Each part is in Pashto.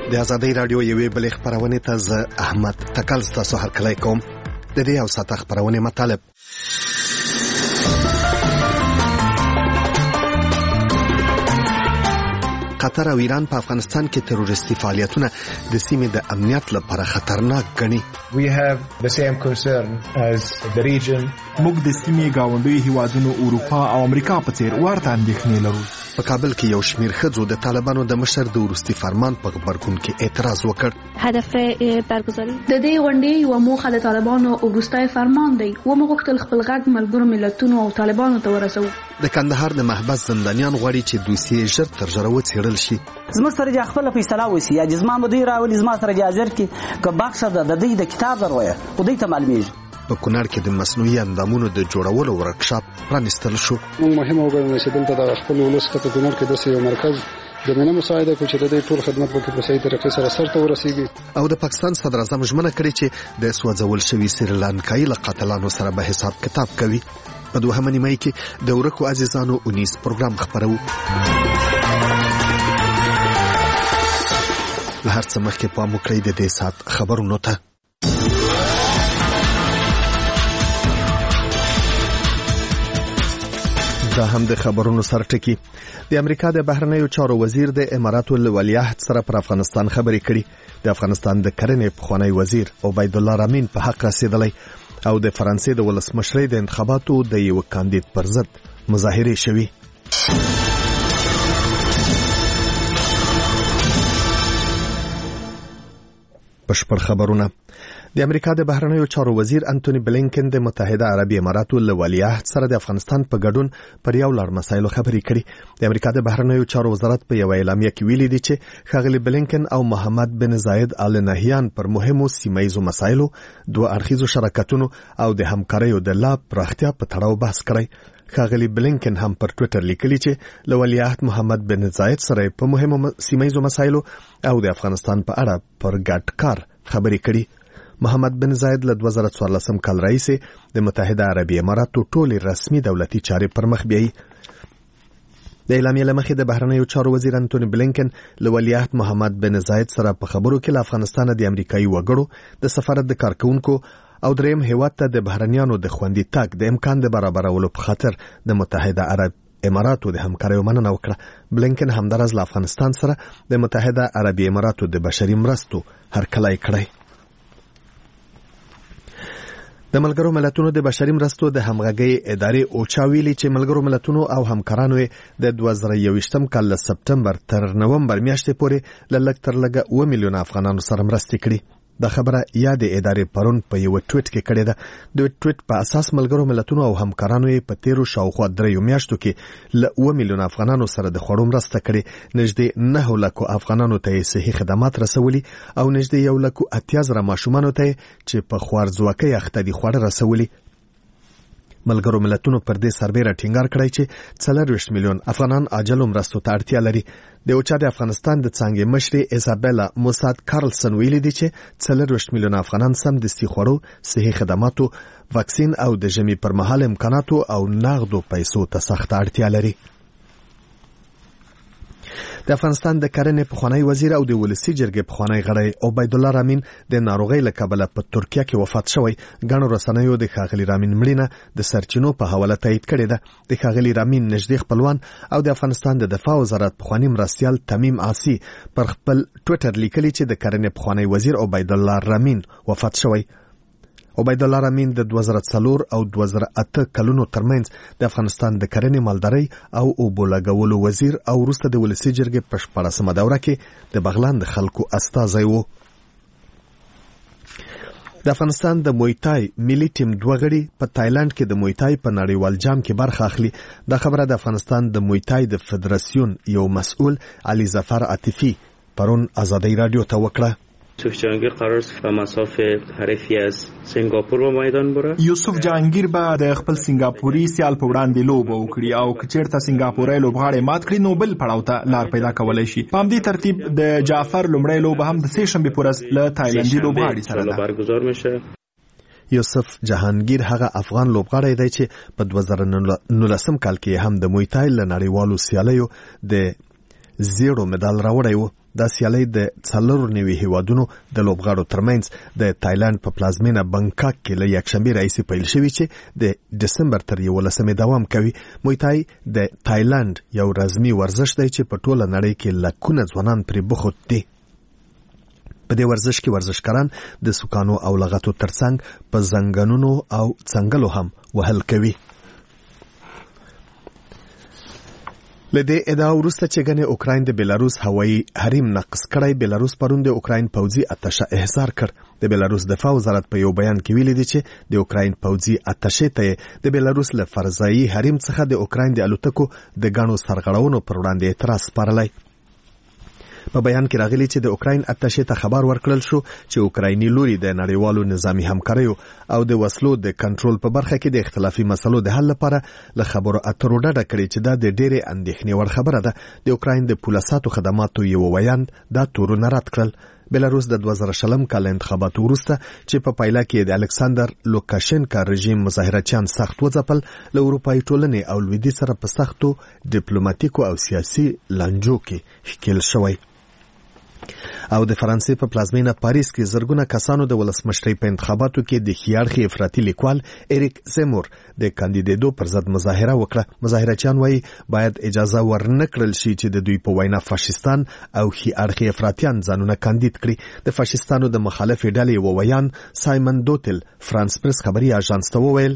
د ازادۍ رادیو یوې بلې خبرونه ته زه احمد تکل ستاسو هرکلی کوم. د دې یو ساعت خبرونه مطالب: قطر او ایران په افغانستان کې تروریستي فعالیتونه د سیمې د امنیت لپاره خطرناک ګڼي. We have the same concern as the region. موږ د سیمې گاونډي هیوادونو اروپا او امریکا په څیر ورته اندېښنې لرو. په کابل کې یو شمېر ښځو د طالبانو د مشر د وروستي فرمان په غبرګون کې اعتراض وکړ. هدف برگزاری د دې غونډې یو موخه د طالبانو وروستي فرمان دی و موږ غوښتل خپل غږ ملګرو ملتونو او طالبانو ته ورسوو. د کندهار د محبس زندانیان غواړي چې دوسیې ژر تر ژره وڅېړل شي. زموږ سره د خپل فیصله وسی یا جسمه مدیر راولي زما سره اجازه کې که بخښه د دې د کتاب دروي خو دې ته معلومیږي. په کونړ کې د مصنوعي اندامونو د جوړولو ورکشاپ پرانیستل شو. موږ مهمه وګڼله چې دلته د خپل ولس ته په کونړ کې د یو مرکز د مننه مساعده کوي چې د دې ټول خدمات په صحیح طریقې سره سرته ورسیږي. او د پاکستان صدر اعظم ژمنه کړې چې د سوځول شوي سریلانکایي له قاتلانو سره به حساب کتاب کوي. په دوهمه نیمه کې د ورکو عزیزانو اونیس پروګرام خبرو. له هر څه مخکې پام وکړئ د دې ساعت خبرونو ته. دا هم د خبرونو سرټکی. د امریکا د بهرنیو چارو وزیر د اماراتو له ولیعهد سره پر افغانستان خبرې کړي. د افغانستان د کرنې پخوانی وزیر عبید الله رامین په حق رسیدلی او د فرانسې د ولسمشرۍ د انتخاباتو د یو کاندید پر ضد مظاهرې شوي. بشپړ خبرونه. د امریکا د بهرنیو چارو وزیر انټونی بلینکن د متحده عربی اماراتو له ولیعهد سره د افغانستان په ګډون پر یو لړ مسایلو خبرې کړي. د امریکا د بهرنیو چارو وزارت په یو اعلامیه کې ویلي دي چې ښاغلي بلینکن او محمد بن زاید آل نهیان پر مهمو سیمه‌یزو مسایلو، دوه اړخیزو شراکتونو او د همکاریو د لا پراختیا په تړاو بحث کړی. ښاغلي بلینکن هم پر ټویټر لیکلي چې له ولیعهد محمد بن زاید سره په مهمو سیمه‌یزو مسایلو او د افغانستان په اړه پر ګډ کار خبرې کړي. محمد بن زاید له 2014 کال راهیسې د متحده عربی اماراتو ټولې رسمي دولتي چارې پر مخ بیایي. د اعلامیې له مخې د بهرنیو چارو وزیر انټونی بلینکن له ولیعهد محمد بن زاید سره په خبرو کې له افغانستان د امریکایي وګړو د سفارت د کارکونکو او دریم هیواد ته د بهرنیانو د خوندي تګ د امکان د برابرولو په خاطر د متحده عرب اماراتو د همکاریو مننه وکړه. بلینکن همدارس له افغانستان سره د متحده عربی اماراتو د بشري مرستو هرکلی کړی. د ملګرو ملتونو د بشري مرستو د همغږۍ ادارې اوچا ویلي چې ملګرو ملتونو او همکارانو د 2021 کال له سپټمبر تر نومبر میاشتې پورې له لږ تر لږه 2 میلیونه افغانانو سره مرستې کړي. دا خبره یا د ادارې پرون په یو ټویټ کې کړې ده. د ټویټ په اساس ملګرو ملتونو او همکارانو په تیرو شاوخوا 3 میاشتو کې له 2 میلیونه افغانانو سره د خوړو مرسته کړې. نږدې 9 لکو افغانانو ته صحي خدمات رسولي او نږدې 1,80,000 ماشومانو ته چې په خوارځواکۍ اخته دي خواړه رسولي. ملګرو ملتونو پر دې سربېره ټینګار کړی چې 40 میلیون افغانان عاجلو مرستو ته اړتیا لري. د اوچا د افغانستان د څانګې مشرې ایزابیلا موساد کارلسن ویلي دي چې 40 میلیون افغانان سمدستي خوړو، صحي خدماتو، واکسین او د ژمي پر مهال امکاناتو او نغدو پیسو ته سخته اړتیا لري. د افغانستان د کرنې پخوانی وزیر او د ولسی جرګې پخوانی غړی عبید الله رامین د ناروغۍ له کبله په ترکیه کې وفات شوی. ګڼو رسنیو د ښاغلي رامین مړینه د سرچینو په حواله تایید کړې ده. د ښاغلي رامین نږدې خپلوان او د افغانستان د دفاع وزارت پخوانی مرستیال تمیم عاصي پر خپل ټویټر لیکلي چې د کرنې پخوانی وزیر عبید الله رامین وفات شوی. عبید الله رامین د 2004 او 2008 کلونو ترمنځ د افغانستان د کرنې، مالدارۍ او اوبو لګولو وزیر او وروسته د ولسی جرګې په 14مه دوره کې د بغلان د خلکو استازی و. د افغانستان د مویتای ملي ټیم 2 غړي په تایلند کې د مویتای په نړیوال جام کې برخه اخلي. دا خبره د افغانستان د مویتای د فدراسیون یو مسؤل علی ظفر عاطفی پرون ازادۍ رادیو ته وکړه. یوسف جهانگیر قرار است به مسافه حریفی از سنگاپور به میدان بره. یوسف جهانگیر به د خپل سنگاپوري سیال په وړاندې لوبه وکړي او کچیرته سنگاپوري لوبغاړي مات کړي نو بل پړاو ته لار پیدا کولای شي. په همدې ترتیب د جعفر لومړی لوبه هم د سه شنبه پورز له تایلندي لوبغاړي سره برگزار میشه. یوسف جهانگیر هغه افغان لوبغاړی دی چې په 2019 کال کې هم د موی تای له نړیوالو سیالیو د زیرو مډال راوړی و. دا سیالي د 94 هیوادونو د لوبغاړو ترمنځ د تایلند په پلازمینه بانکاک کې له یکشنبه راهیسې پیل شوی چې د دسمبر تر 11 دوام کوي. موی تای د تایلند یو رسمي ورزش دی چې په ټوله نړۍ کې لکونه ځوانان پرې بوخت دي. په دې ورزش کې ورزشکاران د سوکانو او لغتو ترڅنګ په زنګونونو او څنګلو هم وهل کوي. لدې ادعا وروسته چې ګنې اوکراین د بیلاروس هوایي حریم نقض کړی، بیلاروس پرون د اوکراین پوځي اتشه احضار کړ. د بیلاروس دفاع وزارت په یو بیان کې ویلي دی چې د اوکراین پوځي اتشه ته د بیلاروس له فرضایي حریم څخه د اوکراین د الوتکو د ګڼو سرغړونو پر وړاندې اعتراض سپارلی. په بیان کې راغلی چې د اوکراین اتشه ته خبر ورکړل شو چې اوکرایني لوري د نړیوالو نظامی همکاریو او د وسلو د کنټرول په برخه کې د اختلافي مسلو د حل لپاره له خبرو اترو ډډه کړې چې دا د ډېرې اندېښنې وړ خبره ده. د اوکراین د پولساتو خدماتو یو ویاند دا تورونه رد کړل. بیلاروس د 2020 کال انتخاباتو وروسته چې په پایله کې د الکساندر لوکاشنکا رژیم مظاهرچیان سخت وځپل، له اروپایي ټولنې او لویدیځ سره په سختو ډیپلوماټیکو او سیاسي لانجو کې ښکېل شوی. او د فرانسې په پلازمینه پاریس کې زرګونه کسانو د ولسمشرۍ په انتخاباتو کې د ښیاړخي افراطي لیکوال اریک زیمور د کاندیدېدو پر ضد مظاهره وکړه. مظاهرچیان وایي باید اجازه ورنکړل شي چې د دوی په وینا فاشیستان او ښیاړخي افراطیان ځانونه کاندید کړي. د فاشیستانو د مخالفې ډلې وویان سایمن دوتل فرانس پریس خبري اژانس ته وویل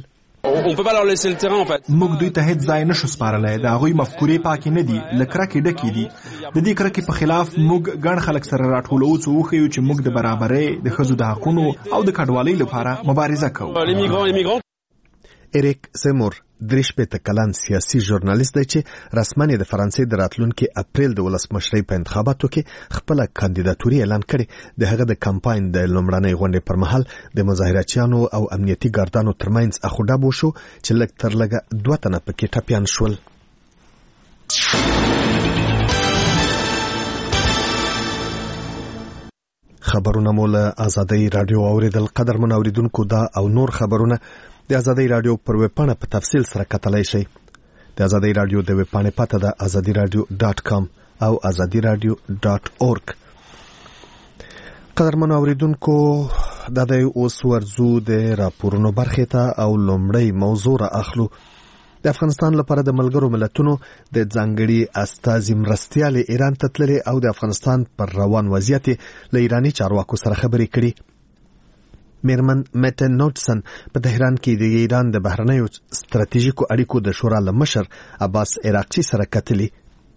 موږ دوی ته هیڅ ځای نشو سپارلی. د هغوی مفکورې پاکې نه دي، له کرکې ډکې دي. د دې کرکې په خلاف موږ ګڼ خلک سره راټولو څو وښیو چې موږ د برابرۍ، د ښځو د حقونو او د کډوالۍ لپاره مبارزه کوو. اریک زیمور 43 کلن سیاسي ژورنالیست دی چې رسماً د فرانسې د راتلونکي اپریل د ولسمشرۍ په انتخاباتو کې خپل کاندیداتوري اعلان کړي. د هغه د کمپاین د لومړنۍ غونډې پر مهال د مظاهرچیانو او امنیتي ګاردانو ترمنځ اخوډب وشو چې لږ تر لږه 2 تنه پکې ټپیان شول. خبرونه مو له آزادۍ رادیو اوریدل. قدرمن اوریدونکو، دا او نور خبرونه د آزادۍ رادیو پر ویبپاڼه په تفصیل سره کتلای شئ. د آزادۍ رادیو د ویبپاڼې پته ده azadiradio.com او azadiradio.org. قدرمن اوریدونکو، دا د اوس ورځو د راپورونو برخې ته او لومړی موضوع را اخلو. د افغانستان لپاره د ملګرو ملتونو د ځانګړي استازي مرستیال ایران ته تللي او د افغانستان پر روان وضعیت له ایراني چارواکو سره خبرې کړي. میرمن میټن نوټسن په تهران کې د ایران د بهرنیو ستراتیژیکو اړیکو د شورا له مشر عباس عراقچي سره کتلي.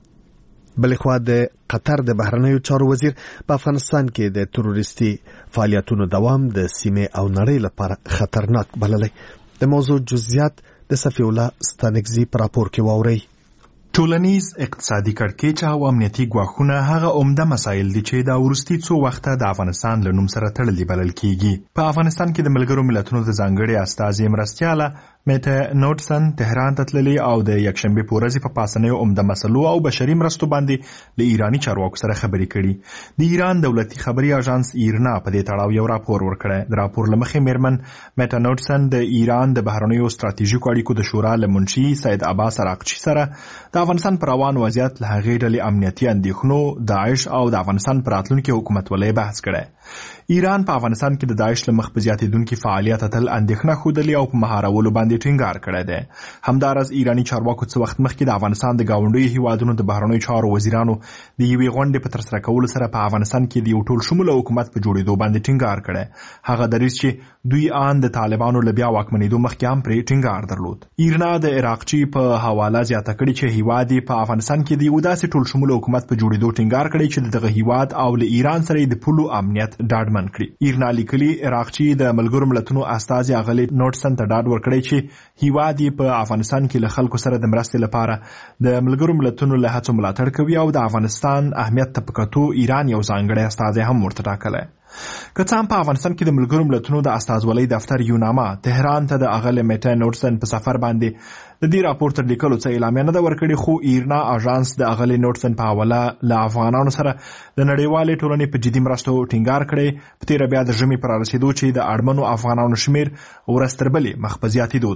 بلخوا د قطر د بهرنیو چارو وزیر په افغانستان کې د تروریستي فعالیتونو دوام د سیمې او نړۍ لپاره خطرناک بللی. د موضوع جزئیات د صفی الله ستانکزي په راپور کې واورئ. ټولنیز اقتصادي کړکېچ او امنیتي ګواښونه هغه عمده مسایل دي چې دا وروستي څو وخته د افغانستان له نوم سره تړلي بلل کیږي. په افغانستان کې د ملګرو ملتونو د ځانګړي استازي مرستیاله میټه نوټسن تهران ته تللي او د یکشنبه په ورځ په پاسنیو عمده مسلو او بشري مرستو باندې له ایراني چارواکو سره خبرې کړي. د ایران دولتي خبري اژانس ایرنا په دې تړاو یو راپور ورکړی. د راپور لمخې میرمن میټه نوټسن د ایران د بهرنیو ستراتیژیکو اړیکو د شورا له منشي سید عباس عراقچي سره د افغانستان پر روان وضعیت له هغې ډلې امنیتي اندېښنو، داعش او د افغانستان پر راتلونکي حکومتولۍ بحث کړی. ایران په افغانستان کې د داعش له مخ په زیاتېدونکي فعالیت تل اندېښنه ښودلې او په مهارولو باندې ټینګار کړی دی. همداراز ایراني چارواکو څه وخت مخکې د افغانستان د ګاونډیو هیوادونو د بهرنیو چارو وزیرانو د یوې غونډې په ترسره کولو سره په افغانستان کې د یو ټول شموله حکومت په جوړېدو باندې ټینګار کړی. هغه دریځ چې دوی آن د طالبانو له بیا واکمنېدو مخکې هم پرې ټینګار درلود. ایرنا د عراقچي په حواله زیاته کړې چې هیواد په افغانستان کې د یو داسې ټول شموله حکومت په جوړېدو ټینګار کړی چې دغه هیواد او له ایران سره د پولو امنیت ډاډمن کړي. ایرنا لیکلي عراقچي د ملګرو ملتونو استازي اغلي نوټسن ته ډاډ ورکړی چې هیواد په افغانستان کې له خلکو سره د مرستې لپاره د ملګرو ملتونو له هڅو ملاتړ کوي او د افغانستان اهمیت ته په کتو ایران یو ځانګړی استازی هم ورته ټاکلی. که څه هم په افغانستان کې د ملګرو ملتونو د استازولۍ دفتر یونامه تهران ته د اغلې میټه نوټسن په سفر باندې د دې راپور تر لیکلو څه اعلامیه نه ده ورکړې، خو ایرنا اژانس د اغلې نوټسن په حواله له افغانانو سره د نړیوالې ټولنې په جدي مرستو ټینګار کړی. په تېره بیا د ژمي پر رسېدو چې د اړمنو افغانانو شمیر ورځ تر بلې مخ په زیاتېدو دی.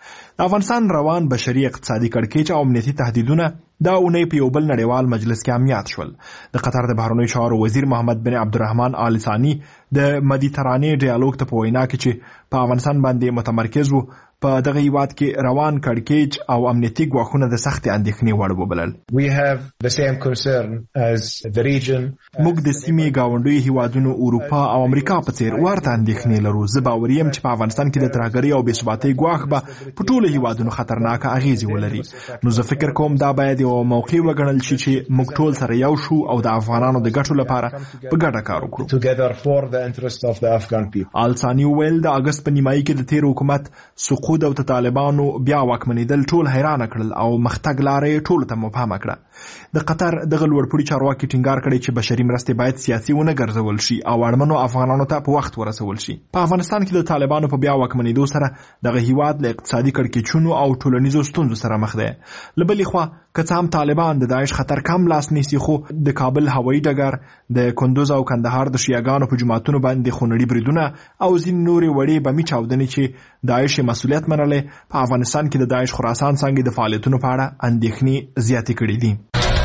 د افغانستان روان بشري اقتصادي کړکېچ او امنیتي تهدیدونه دا اونۍ په یو بل نړیوال مجلس کې امنیت شول. د قطر د بهرنیو چارو وزیر محمد بن عبدالرحمن آل ثاني د مدیترانې ډیالوګ ته په وینا کې چې په افغانستان باندې متمرکز وو په دغه هیواد کې روان کړکېچ او امنیتي ګواښونه د سختې اندېښنې وړ وبلل. We have the same concern as the region. موږ د سیمې ګاونډیو هیوادونو اروپا او امریکا په څیر ورته اندېښنې لرو. زه باوري یم چې په افغانستان کې د ترهګرۍ او بې ثباتۍ ګواښ به په ټولو هیوادونو خطرناکه اغېزې ولري. نو زه فکر کوم دا باید یو موقع وګڼل شي چې موږ ټول سره یو شو او د افغانانو د ګټو لپاره په ګډه کار وکړو. Together for the interest of the Afghan people. آل ثاني وویل د اګست په نیمایي کې د تیر حکومت سقوط او د طالبانو بیا واکمنېدل ټول حیرانه کړل او مختګ لارې ټولو ته مبهمه کړه. د قطر دغه لوړپوړي چارواکي ټینګار کړی چې بشري مرستې باید سیاسي ونه ګرځول شي او اړمنو افغانانو ته په وخت ورسول شي. په افغانستان کې د طالبانو په بیا واکمنېدو سره دغه هیواد له اقتصادي کړکېچونو او ټولنیزو ستونزو سره مخ دی. له بلې خوا که څه هم طالبان د داعش خطر کم لاس نیسي، خو د کابل هوایي ډګر، د کندوز او کندهار د شیعاګانو په جوماتونو باندې خونړي بریدونه او ځینې نورې وړې بمي چاودنې چې داعش مسؤلیت منلی په افغانستان کې د داعش خراسان څانګې د فعالیتونو په اړه اندېښنې زیاتې کړې دي.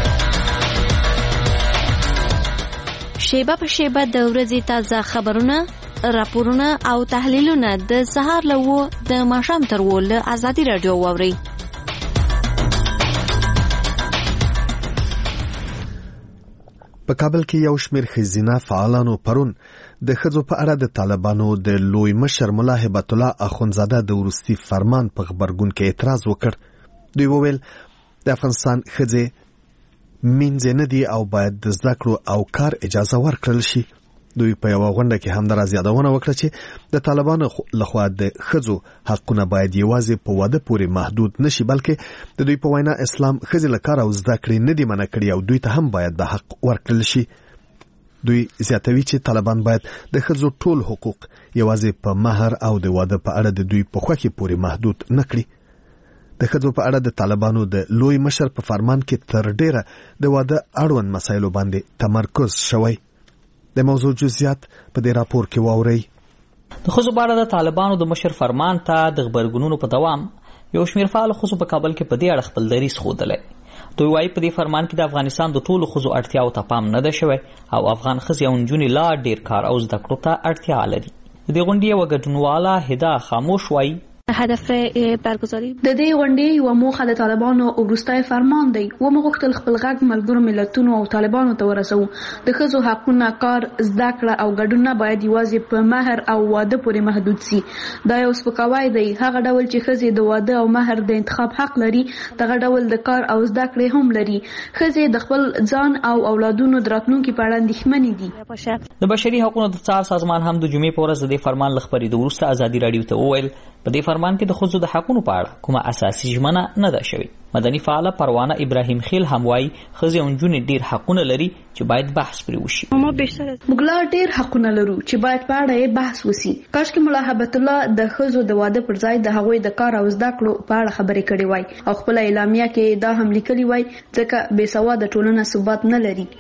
شیبه په شیبه د ورځې تازه خبرونه، راپورونه او تحلیلونه د سهار له 9 د ماښام تر 10 له ازادي رادیو واورئ. په کابل کې یو شمېر ښځینه فعالانو پرون د ښځو په اړه د طالبانو د لوی مشر ملا هبت الله اخونزاده د وروستي فرمان په غبرګون کې اعتراض وکړ. دوی وویل د افغانستان ښځې مینځې نه دي او باید د زده کړو او کار اجازه ورکړل شي. دوی په یوه غونډه کې همداراز یادونه وکړه چې د طالبانو لخوا د ښځو حقونه باید یوازې په واده پورې محدود نشي، بلکې د دوی په وینا اسلام ښځې له کار او زده کړې نه دي منع کړي او دوی ته هم باید د حق ورکړل شي. دوی زیاتوي چې طالبان باید د ښځو ټول حقوق یوازې په مهر او د واده په اړه د دوی په خوښې پورې محدود نه کړي. د ښځو په اړه د طالبانو د لوی مشر په فرمان کې تر ډیره د واده اړوند مسایلو باندې تمرکز شوی. د موضوع جزئیات په دې راپور کې واورئ. د ښځو په اړه د طالبانو د مشر فرمان ته د غبرګونونو په دوام یو شمېر فعال ښځو په کابل کې په دې اړه خپل دریځ ښودلی. دوی وایي په دې فرمان کې د افغانستان د ټولو ښځو اړتیاو ته پام نه ده شوی او افغان ښځې او نجونې لا ډېر کار او زده کړو ته اړتیا لري. د دې غونډې یوه ګډونواله هدا خاموش وایي هدف برگزاری د دې غونډې یو موخه د طالبانو وروستی فرمان دی. ومغوښتل خپل غږ ملګرو ملتونو او طالبانو ته ورسوو. د ښځو حقونه، کار، زده کړه او ګډون نه باید یوازې په مهر او واده پورې محدود سي. دا یو سپکاوی دی. هغه ډول چې ښځې د واده او مهر د انتخاب حق لري، دغه ډول د کار او زده کړې هم لري. ښځې د خپل ځان او اولادونو د راتلونکي په اړه اندېښمنې دي. د بشري حقوقو د څار سازمان هم د جمعې په ورځ د دې فرمان له خپرېدو وروسته ازادي راډیو ته وویل په دې فرمان کې د ښځو د حقونو په اړه کومه اساسي ژمنه نه ده شوې. مدني فعاله پروانه ابراهیم خیل هم وایي ښځې او نجونې ډېر حقونه لري چې باید بحث پرې وشي. موږ لا ډېر حقونه لرو چې باید په اړه یې بحث وشي. کاشکې ملا هبت الله د ښځو د واده پر ځای د هغوی د کار او زده کړو په اړه خبرې کړې وای او خپله اعلامیه کې دا هم لیکلي وای ځکه بېسواده ټولنه ثبات نه لري.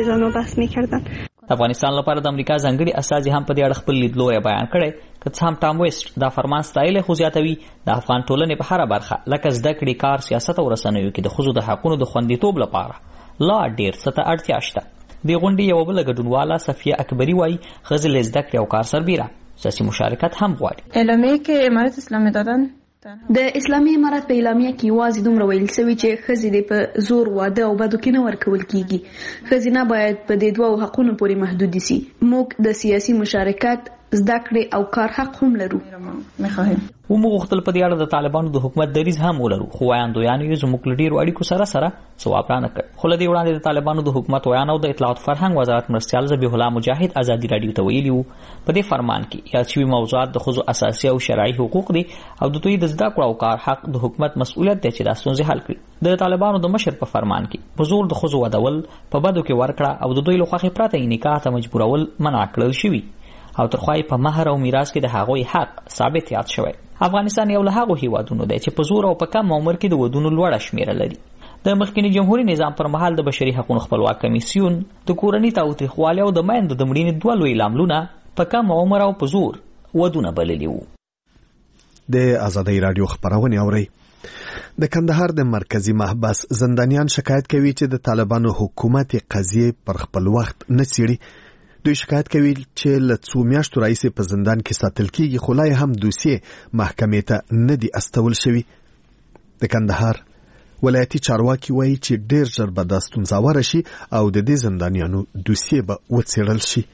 د افغانستان لپاره د امریکا ځانګړي استازي هم په دې اړه خپل لیدلوری بیان کړی. که څه هم ټام ویسټ دا فرمان ستایلی، خو زیاتوي د افغان ټولنې په هره برخه لکه زده کړې، کار، سیاست او رسنیو کې د ښځو د حقونو د خوندیتوب لپاره لا ډېر څه ته اړتیا شته. دې غونډې یوه بله ګډونواله صفیه اکبري وایي ښځې له زده کړې او کار سربیره سیاسي مشارکت هم غواړي. اعلامیه کې امارت اسلامي دادن د اسلامي امارت په اعلامیه کې یوازې دومره ویل شوي چې ښځې دې په زور واده او بدو کې نه ورکول کیږي. ښځینه باید په دې دوو حقونو پورې محدود سي. موږ د سیاسي مشارکت، زده کړې او کار حق هم لرو. ومو غوښتل په دې اړه د طالبانو د حکومت دریځ هم ولرو، خو ویاندویانو یې زموږ له ډېرو اړیکو سره ځواب رانه کړ. خو له دې وړاندې د طالبانو د حکومت ویان او د اطلاعات فرهنګ وزارت مرستیال ذبیح الله مجاهد ازادي راډیو ته ویلي وو په دې فرمان کې یاد شوي موضوعات د ښځو اساسي او شرعي حقوق دي او د دوی د زده کړو او کار حق د حکومت مسؤلیت دی چې دا ستونزې حل کړي. د طالبانو د مشر په فرمان کې په زور د ښځو ودول، په بدو کې ورکړه او د دوی له خوښې پرته یې نکاح ته مجبورول منع کړل شوي او ترخوا په مهر او میراث کې د هغوی حق ثابت یاد شوی. افغانستان یو له هغو هیوادونو دی چې په زور او په کم عمر کې د ودونو لوړه شمیره لري. د مخکني جمهوریت نظام پر مهال د بشري حقوقو خپلواک کمیسیون د کورنۍ تاوتریخوالي او د میندو د مړینې دوه لوی لاملونه په کم عمر او په زور ودونه بللي وو. د آزادۍ رادیو خبرونه اوري. د کندهار د مرکزی محبس زندانیان شکایت کوي چې د طالبانو حکومت قضیه پر خپل وخت نه څیړي. دوی شکایت کوي چې له څو میاشتو راهیسې په زندان کې ساتل کیږي، خو لا هم دوسیې محکمې ته نه دي استول شوي. د کندهار ولایتي چارواکي وایي چې ډېر ژر به دا ستونزه وره شي او د دې زندانیانو دوسیې به وڅېړل شي.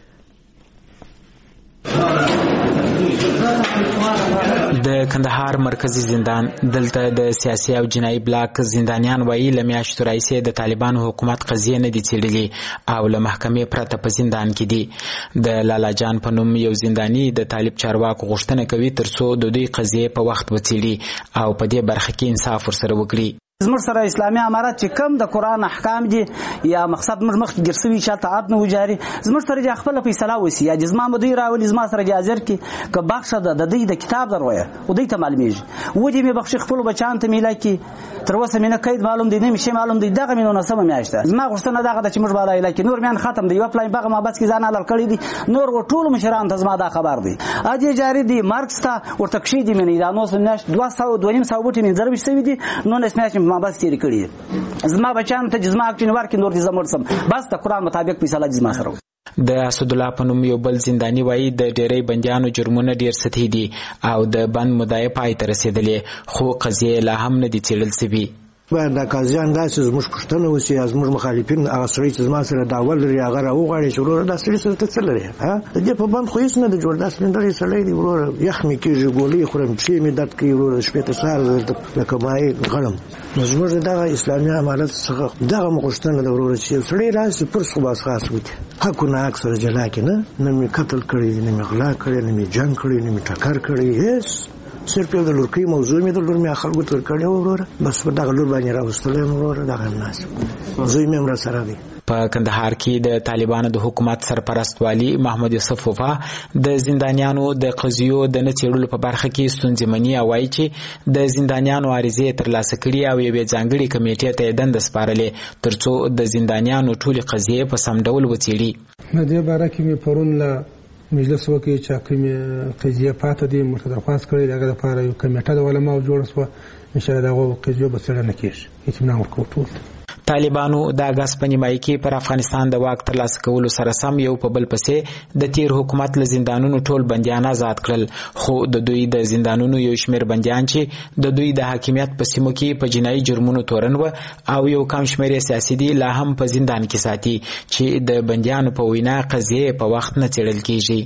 د کندهار مرکزی زندان دلته د سیاسي او جنایي بلاک زندانیان وایي له میاشتو راهیسې د طالبانو حکومت قضیه نه دي څېړلې او له محکمې پرته په زندان کې دي. د لالا جان په نوم یو زنداني د طالب چارواکو غوښتنه کوي ترڅو د دوی قضیه په وخت وڅېړي او په دې برخه کې انصاف ورسره وکړي. زموږ سره اسلامي امارات چې کم د قرآن احکام دي یا مقصد موږ مخکې ګیر سوي چا ته عد نه وجاري، زموږ سره چې خپله فیصله وسي یا جزما به دوی راولي زما سره جازر کړي که بخښه ده د دوی د کتاب درویه و دوی ته معلومېږي و دې مې بخښي خپلو بچیانو ته میله کړي. تر اوسه مې نه قید معلوم دی نه مې شی معلوم دی. دغه مې 19مه میاشت ده. زما غوښتنه دغه ده چې موږ به علاج کړي. نور میان ختم دی، یوه پلاین بغه محبس کې ځان حلال کړی دي. نور ټولو مشرانو ته زما دا خبر دی اجې جاري دي مارکس ته ورته کښې دي مې دا 19 میاشت 200 بوټې مې ضرب شوي دي 19 میاشتې په محبس تېرې کړي. زما بچیانو ته جزما اکټین ورکړي نور دې زه مړ سم بس د قرآن مطابق فیصله جزما سره. د اسد الله په نوم یو بل زنداني وایي د ډېری بندیانو جرمونه ډېر سطحي دي او د بند مدعا پای ته رسېدلې خو قضیې لا هم نه دي څېړل سوي. باید د قاضیان داسې زموږ پوښتنه وسي یا زموږ مخالفین هغه سړی چې زما سره دعوه لري هغه راوغواړي چې وروره دا سړي سره ته څه لرې د دې په بند خو هېڅ نه ده جوړ. دا سلنډر سړی دی وروره یخ مې کېږي ګولۍ خورم پښې مې درد کوي وروره شپې ته سهار لکه مایع غړم. نو زموږ د دغه اسلامي امارت څخه دغه مو غوښتنه ده وروره چې یو سړی راشي پر خو بس خاص وکړي حق و نحق سره جلا کړي نه مې قتل کړی دی نه مې غلا کړی نه مې جنګ کړی نه مې ټکر کړی هېڅ صرف یو د لورکۍ موضوع مې د لور مې خلکو ته ورکړې وه وروره بس په دغه لور باندې راوستلی یم وروره دغه همداسې زوی مې هم راسره دی. په کندهار کې د طالبانو د حکومت سرپرست والي محمد یوسف وفا د زندانیانو د قضیو د نه څېړلو په برخه کې ستونزې مني او وایي چې د زندانیانو عریضې ترلاسه کړي او یوې ځانګړې کمیټې ته یې دنده سپارلې ترڅو د زندانیانو ټولې قضیې په سم ډول وڅېړي. د دې باره کې مې پرون له مجلس وکړي چې کومې قضیې پاته دي موږ ته درخواست کړی د هغه لپاره یو کمیټه د علماو جوړه شوه انشاءالله د هغو قضیو به څېړنه کېږي اطمینان ورکوو ټول ته. طالبانو د اګست په نیمایي کې پر افغانستان د واک ترلاسه کولو سره سم یو په بل پسې د تیر حکومت له زندانونو ټول بندیان آزاد کړل خو د دوی د زندانونو یو شمېر بندیان چې د دوی د حاکمیت په سیمو کې په جنایي جرمونو تورن و او یو کم شمېر یې سیاسي دي لا هم په زندان کې ساتي چې د بندیانو په وینا قضیې په وخت نه څېړل کېږي.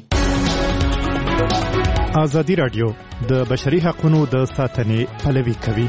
ازادي رادیو د بشري حقوقو د ساتنې پلوي کوي.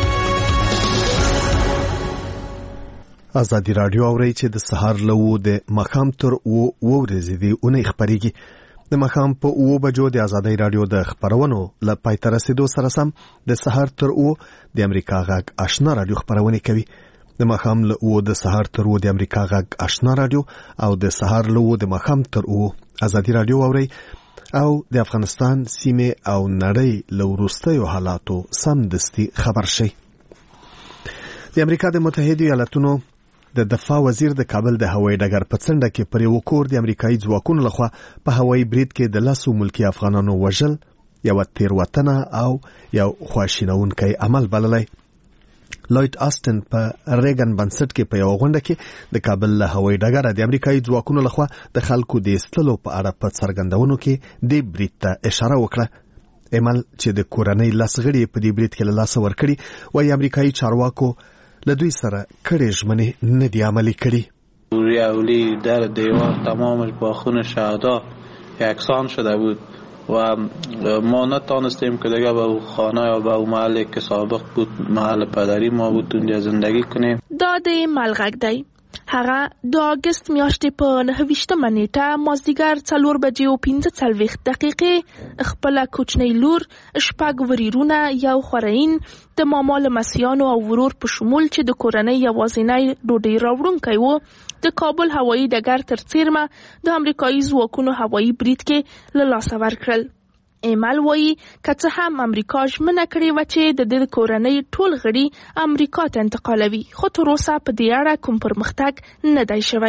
ازادي رادیو اوري چې د سهار له د مخام تر ورځې دی اونۍ خبريږي. د مخام په 9 بجو د ازادي رادیو د خبرونو ل پای تر رسیدو سره سم د سهار تر د امریکا غږ آشنا رادیو خبرونه کوي. د مخام له د سهار تر د امریکا غږ آشنا رادیو او د سهار له د مخام تر ازادي رادیو اوري او د افغانستان سیمه او نړۍ له وروستیو حالاتو سم دستي خبر شي. د امریکا د متحده ایالاتونو د دفاع وزیر د کابل د هوایي ډګر په څنډه کې پر یو کور د امریکایي ځواکونو لخوا په هوایي برید کې د 10 ملکی افغانانو وژل یو تیروتنه او یو خواشینونکی عمل بللی. لوید آستن په ریګن بنسټ کې په یو غونډه کې د کابل له هوایي ډګر د امریکایي ځواکونو لخوا د خلکو د استلو په اړه په څرګندونو کې د برید ته اشاره وکړه. عمل چې د کورنۍ لاسغړي په دې برید کې له لاسه ورکړي وایي امریکایي چارواکو له دوی سره کړې ژمنې نه دي عملي کړي. ریاولی در دیوار تمامش با خون شهدا یکسان شده بود و ما نتانستیم که دیگه به خانه یا به محلی که سابق بود محل پدری ما بود اونجا زندگی کنیم. دا د ملغک دی هغه د اگست میاشتې په 29مه نیټه مازدیګر 4:45 دقیقې خپل کوچنی لور شپږ وریرونه یو خورین د ماما لمسیانو او ورور په شمول چې د کورنۍ یوازینی ډوډۍ راوړونکی و د کابل هوایي ډګر تر څیرمه د امریکایي ځواکونو هوایي برید کې له لاسه ورکړل. ایمل وایي که څه هم امریکا ژمنه کړې وه چې د دې کورنۍ ټول غړي امریکا ته انتقالوي خو تر اوسه په دې اړه کوم پرمختګ نه دی شوی.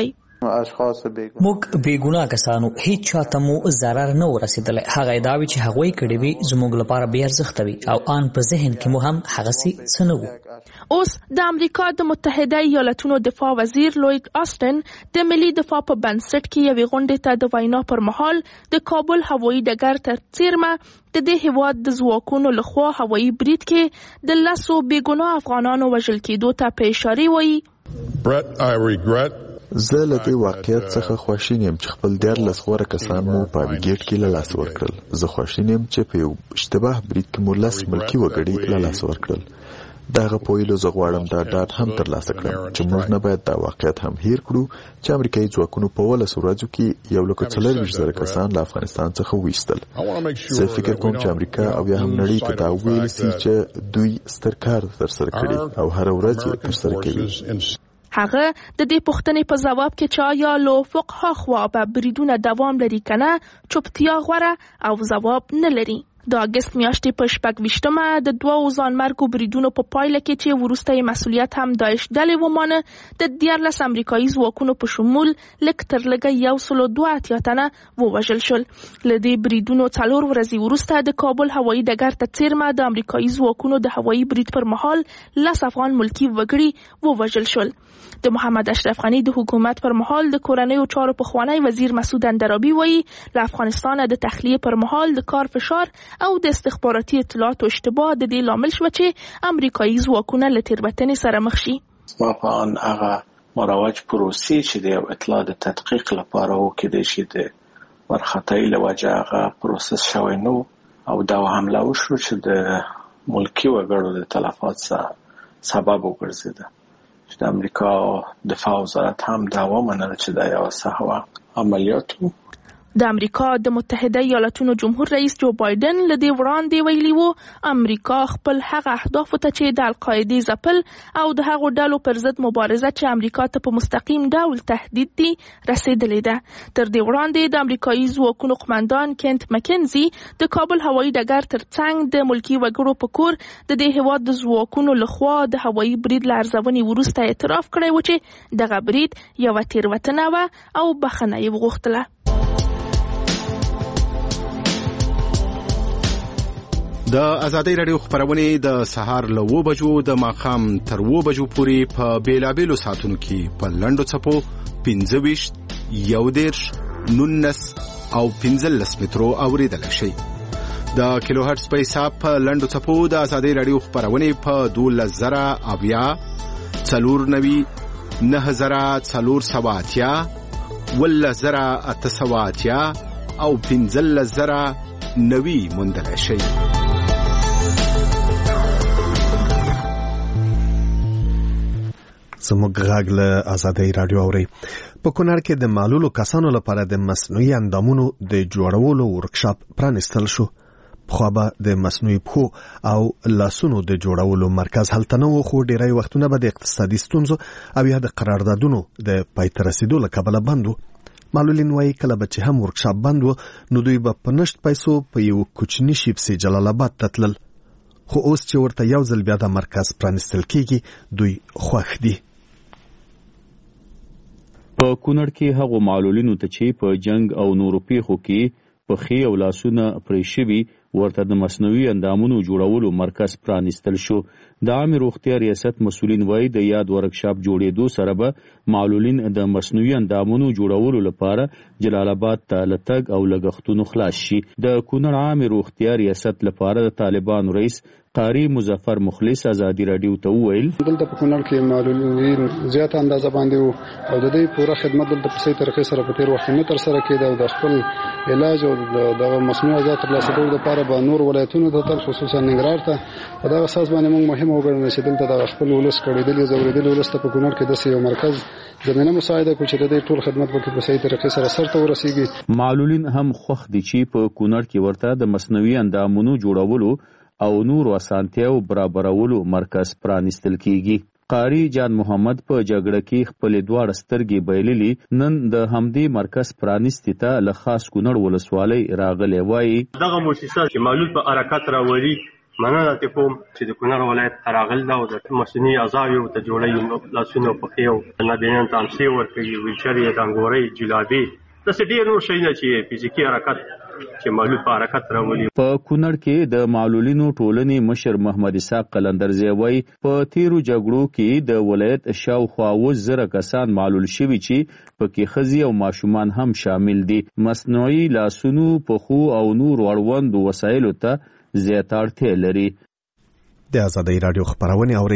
موږ بیګناه کسانو هیڅ چاته مو ضرر نه ورسېدلی. هغه ادعاوې چې هغوی کړې وي زموږ لپاره بې ارزښته وي او آن په ذهن کې مو هم هغسې څه نه وو. اوس د امریکا د متحده ایالاتونو دفاع وزیر لوید آسټن د ملي دفاع په بنسټ کې یوې غونډې ته د وینا پر مهال د کابل هوایي ډګر تر څیرمه د دې هیواد د ځواکونو لخوا هوایي برید کې د 10 بېګناه افغانانو وژل کېدو ته په اشاره وایي. زه له دې واقعیت څخه خواشین یم چې خپل 14 غوره کسان مو په اډیګیټ کې له لاسه ورکړل. زه خواشین یم چې په یو اشتباه برید کې مو 10 ملکي وګړي له لاسه ورکړل. دغه پویلو زه غواړم دا ډاډ هم ترلاسه کړم چې موږ نه باید دا واقعیت هم هیر کړو چې امریکایي ځواکونو په 12 ورځو کې 1,40,000 کسان له افغانستان څخه وایستل. زه فکر کوم چې امریکا او یا هم نړۍ ته دا ویل سي چې دوی ستر کار ترسره کړي او هر ورځ یې ترسره کوي. هغه د دې پوښتنې په ځواب کې چې آیا له فقها خوا به بریدونه دوام لري کنه چوپتیا غوره او ځواب نه لري. د اگست میاشتې په 26مه د 2 ځانمرګو بریدونو په پایله کې چې وروسته یې مسؤلیت هم داعش ډلې ومانه د 14 امریکایي ځواکونو په شمول لږ تر لږه 102 تنه ووژل شول. له دې بریدونو 4 ورځې وروسته د کابل هوایي ډګر ته څیرمه د امریکایي ځواکونو د هوایي برید پر مهال 10 افغان ملکي وګړي ووژل شول. د محمد اشرف غني د حکومت پر مهال د کورنیو چارو پخوانی وزیر مسعود اندرابي وایي له افغانستان د تخلیه پر مهال د کار فشار او د استخباراتي اطلاعاتو اشتباه د دې لامل شو چې امریکایي ځواکونه له تېروتنې سره مخ شي. په ان هغه مروج پروسې چې د اطلاع د تحقیق لپاره وکړي شي د ورختۍ له وجه هغه پروسس شوی نو او دا حمله وشو چې د ملکی وګړو د تلفات سبب وګرځیده. د امریکا دفاع وزارت هم دا ومنله چې دا یو سهوا عملیات وو. د امریکا د متحده ایالاتونو جمهور رئیس جو بایدن له دې وړاندې ویلي وو امریکا خپل هغه اهدافو ته چې د القاعده ځپل او د هغو ډلو پر ضد مبارزه چې امریکا ته په مستقیم ډول تهدید دي رسیدلې ده. تر دې وړاندې د امریکایي ځواکونو قومندان کینت مکنزي د کابل هوایي ډګر تر څنګ د ملکي وګړو په کور د دې هیواد د ځواکونو لخوا د هوایي برید له ارزونې وروسته اعتراف کړی و چې دغه برید یوه تېروتنه وه او بخښنه یې وغوښتله. د ازادۍ راډیو خبرونه د سهار له 9 بجو د ماښام تر 9 بجو پورې په بیلابېلو ساعتونو کې په لنډو څپو 25 11 19 او 15 مترو اوریدل شي. د کیلو هرتز په حساب په لنډو څپو د ازادۍ راډیو خبرونه په 12000 490 9480 10880 او 15090 موندل شي. زموږ غږ له ازادۍ راډیو اوري. په کونړ کې د معلولو کسانو لپاره د مصنوعي اندامونو د جوړولو ورکشاپ پرانیستل شو. پخوا به د مصنوعي پښو او لاسونو د جوړولو مرکز هلته نه و، خو ډیری وختونه به د اقتصادي ستونزو او یا د قراردادونو د پای ته رسیدو له کبله بند و. معلولین وایي کله به چې هم ورکشاپ بند و نو دوی به په نشت پیسو په یو کوچني شي پسې جلال آباد ته تلل، خو اوس چې ورته یو ځل بیا د مرکز پرانیستل کېږي دوی خوښ دي. په کونړ کې هغو معلولینو ته چې په جنگ او نورو پیښو کې پښې او لاسونه پرې شوي ورته د مصنوعي اندامونو جوړولو مرکز پرانیستل شو. د عامه روغتیا ریاست مسؤلین وایي د یاد ورکشاپ جوړېدو سره به معلولین د مصنوعي اندامونو جوړولو لپاره جلال آباد ته لتګ او لګښتونو خلاص شي. د کونړ عامه روغتیا ریاست لپاره د طالبانو رئیس قاری مظفر مخلص ازادي راډیو ته وویل دلته په کونړ کې معلولین زیاته اندازه باندې او د دې پوره خدمت دلته په صحیح طریقې سره په تیر وخت نه تر سره کېده او د خپل علاج او د مصنوعي اعضاء ترلاسه کولو لپاره به نور ولایتونو ته خصوصا ننګرهار ته په دغه اساس باندې موږ مهم وګڼل چې دلته د خپل ولس کړېدلې زوریدلې ولس ته په کونړ کې د یو مرکز زمينه مساعده کوي چې د دې ټول خدمت په صحیح طریقې سره سرته ورسیږي. معلولین هم خوښ دي چې په کونړ کې ورته د مصنوعي اندامونو جوړولو او نور اسانتیاو برابرولو مرکز پرانیستل کیږي. قاری جان محمد په جګړه کې خپل دواړه سترګې بایللې نن د همدې مرکز پرانیستي ته له خاص کونړ ولسوالۍ راغلی وایي دغه مؤسسه چې معلول په حرکت راولي مننه ته کوم چې د کونړ ولایت راغل دا او د مصنوعي اعضاو ته جوړي لاسونو په خيو نابینان تانسي ورکوي ویلچر یې دانګوري جلابي د سټیر نو شي نه چې فزیکی حرکت چې معلول په حرکت راولي. په کونړ کې د معلولینو ټولنې مشر محمد اسحاق قلندرزی وایي په تیرو جګړو کې د ولایت شاوخوا 10,000 کسان معلول شوي چې پکې ښځې او ماشومان هم شامل دي. مصنوعي لاسونو پښو او نور اړوند وسایلو ته زیات اړتیا لري. د آزادۍ رادیو خبرونه اوري.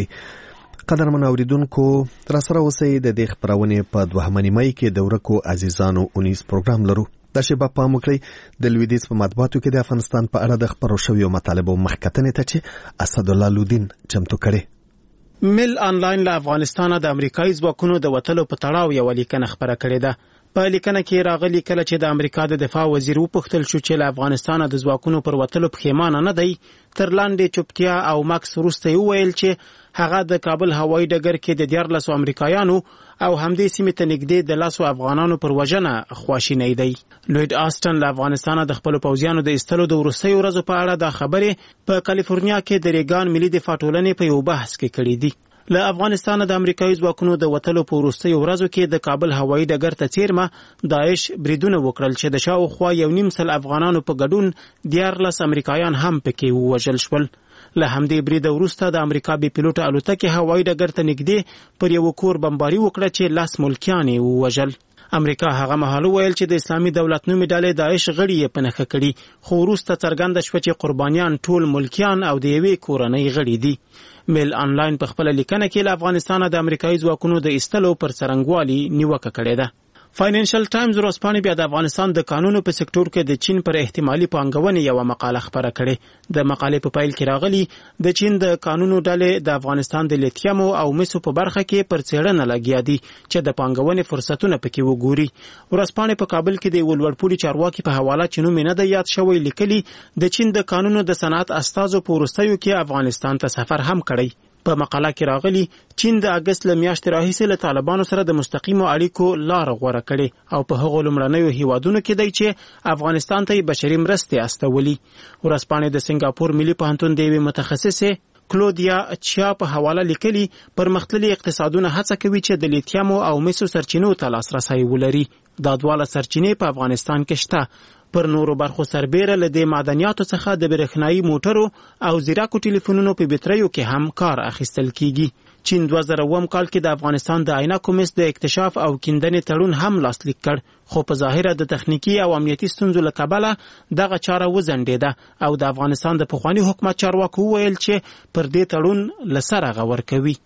قدرمن اوریدونکو تر سره اوسئ د دې خبرونه په 2 مې کې د ورکو عزیزانو 19 پروګرام لرو. د شباب په مکرې د لویدیز په مطبوعاتو کې د افغانستان په اړه د خبرو شویو مطالبه مخکتنې ته چې اسدالله لودین چمتو کړي. مل انلاین له افغانستانه د امریکایي ځواکونو د وتلو په تړاو یو لیکنه خبره کړې ده. په لیکنه کې راغلي کله چې د امریکا د دفاع وزیر وپوښتل شو چې له افغانستانه د ځواکونو پر وتلو پښیمانه نه دی، تر لاندې چوپتیا او مکس وروسته وویل چې هغه د کابل هوایي ډګر کې د 14 امریکایانو او همدې سیمې ته نږدې د 10 افغانانو پر وژنه خواشینی دی. لوید آسټن له افغانستانه د خپل پوځیانو د ایستلو د وروستیو ورځو په اړه د خبرې په کالیفورنیا کې د ریګان ملي دفاع ټولنې په یو بحث کې کړې دي. له افغانستانه د امریکایي ځواکونو د وتلو په وروستیو ورځو کې د کابل هوایي ډګر ته څیرمه داعش بریدونه وکړل چې د شاوخوا 1.5 افغانانو په ګډون 14 امریکایان هم پکې ووژل شول. له همدې برید وروسته د امریکا بي پیلوټ الوتکې هوایي ډګر ته نږدې پر یو کور بمباري وکړه چې 10 ملکیان یې ووژل. امریکا هغه مهال ویل چې د اسلامي دولت نومي ډلې داعش غړي یې پنهخه کړي، خو وروسته څرګنده شوه چې قربانیان ټول ملکیان او د یوې کورنۍ غړي دي. میل انلاین په خپل لیکنه کې له افغانستانه د امریکایي ځواکونو د ایستلو پر څرنګوالي نیوکه کړې ده. فاینانشل ټایمز ورځپاڼې بیا د افغانستان د قانونو په سکتور کې د چین پر احتمالي پانګونې یو مقاله خبره کړې. د مقالې په پایل کې راغلي د چین د قانونو ډلې د افغانستان د لیتیم او مسو په برخه کې پر څېړنه لګیا دي چې د پانګونې فرصتونه پکې وګوري. ورځپاڼې په کابل کې د ولورپوري چارواکي په حواله چې نوم نه دی یاد شوی لیکلي د چین د قانونو د صنعت استازو په وروستیو کې افغانستان ته سفر هم کړی. په مقاله کې راغلي چین د اگست له میاشتې راهیسې له طالبانو سره د مستقیمو اړیکو لار غوره کړې او په هغو لومړنیو هیوادونو کې دی چې افغانستان ته بشري مرستې استولي. ورځپاڼې د سنگاپور ملي پوهنتون د یوې متخصصې کلودیا چیا په حواله لیکلي پرمختللي اقتصادونه هڅه کوي چې د لیتیم او مسو سرچینو ته لاسرسی ولري. دا دواړه سرچینې په افغانستان کې شته. پر نورو برخو سربیره له دې معدنیاتو څخه د برېښنایي موټرو او زیراکو ټلیفونونو په بیټریو کې هم کار اخیستل کیږي. چین 2009 کال کې د افغانستان د عینکو مس د اکتشاف او کیندنې تړون هم لاسلیک کړ، خو په ظاهره د تخنیکی او امنیتي ستونزو له کبله دغه چاره وځنډېده او د افغانستان د پخواني حکومت چارواکو وویل چې پر دې تړون له سره غور کوي.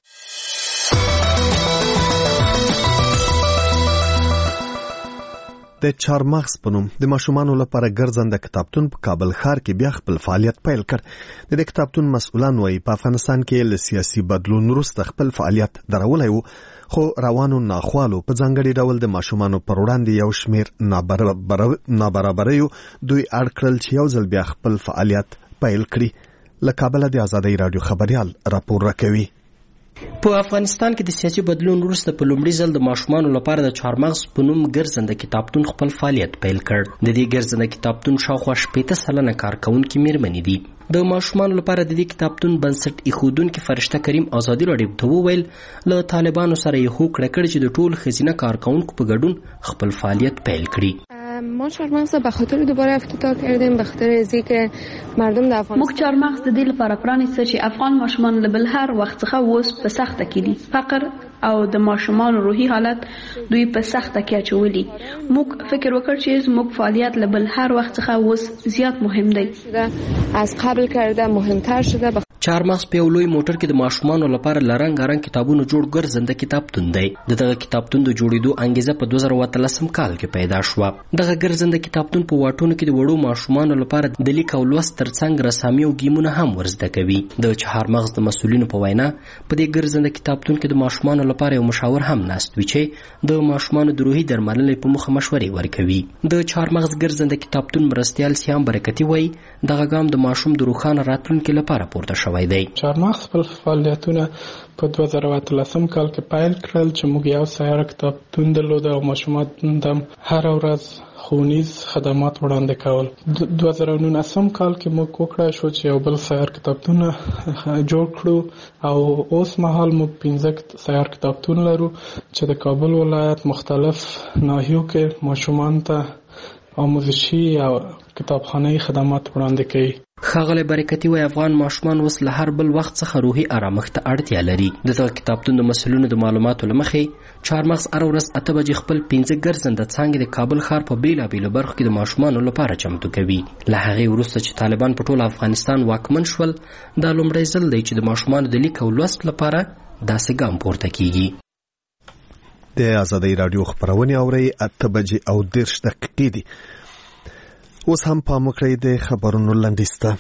د چارمغز په نوم د ماشومانو لپاره ګرځنده کتابتون په کابل ښار کې بیا خپل فعالیت پیل کړ. د دې کتابتون مسؤلان وایي په افغانستان کې له سیاسي بدلون وروسته خپل فعالیت درولی و، خو روانو ناخوالو په ځانګړي ډول د ماشومانو پر وړاندې یو شمېر نابرابریو دوی اړ کړل چې یو ځل بیا خپل فعالیت پیل کړي. له کابله د آزادۍ رادیو خبریال راپور راکوي. په افغانستان کې د سیاسي بدلون وروسته په لومړي ځل د ماشومانو لپاره د چارمغز په نوم ګرځنده کتابتون خپل فعالیت پیل کړ. د دې ګرځنده کتابتون شاوخوا 80 سلنه کارکونکي میرمنې دي. د ماشومانو لپاره د دې کتابتون بنسټ ایښودونکي فرشته کریم آزادي راډیو ته وویل له طالبانو سره یې هوکړه کړې چې د ټول ښځینه کارکونکو په ګډون خپل فعالیت پیل کړي. ما چارمغز به خاطر دوباره افتتاح کردیم به خاطر از اینکه مردم د افغانستان موږ چارمغز د دې لپاره پرانیسته چې افغان ماشومان له بل هر وخت څخه اوس په سخته کې دي. فقر او د ماشومان روحي حالت دوی په سخته کې اچولي. موږ فکر وکړ چې زموږ فعالیت له بل هر وخت څخه اوس زیات مهم دی. از قبل کرده مهمتر شده. چارمغز په یو لوی موټر کې د ماشومانو لپاره لرنګارنګ کتابونو جوړ ګرځنده کتابتون دی. دغه کتابتون د جوړېدو انګیزه په 2013 کال کې پیدا شوه. دغه ګرځنده کتابتون په واټونو کې د وړو ماشومانو لپاره د لیک او لوست ترڅنګ رسامي او ګیمونه هم ورزده کوي. د چارمغز د مسؤلینو په وینا په دې ګرځنده کتابتون کې د ماشومانو لپاره یو مشاور هم ناست وي چې د ماشومانو د روحي درملنې په موخه مشورې ورکوي. د چارمغز ګرځنده کتابتون مرستیال سیام برکتي وایي دغه ګام د ماشوم د روښانه راتلونکي لپاره پورته شوی شوی دی. چهارمغز خپل فعالیتونه په 2013 کال کې پیل کړل چې موږ یو سیاره کتابتون درلود او ماشومان ته هر ورځ ښوونیز خدمات وړاندې کول. 2019 کال کې موږ وکړای شو چې یو بل سیاره کتابتون جوړ کړو او اوس مهال موږ 15 سیاره کتابتون لرو چې د کابل ولایت مختلف ناحیو کې ماشومان ته آموزشي او کتابخانه‌ای خدمات وړاندې کوي. ښاغلی برکتي وایي افغان ماشومان اوس له هر بل وخت څخه روحي آرامښت ته اړتیا لري. دغه کتابتون د مسؤلینو د معلوماتو له مخې چهارمغز هره ورځ 8 بجې خپل 15 ګرځنده څانګې د کابل ښار په بیلابیلو برخو کې د ماشومانو لپاره چمتو کوي. له هغې وروسته چې طالبان په ټول افغانستان واکمن شول دا لومړی ځل دی چې د ماشومانو د لیک او لوست لپاره داسې ګام پورته کیږي. د آزادۍ راډیو خبرونه اوري 8 بجې او 10 دقیقې دي. اوس هم پام وکړئ د خبرونو لنډیز ته.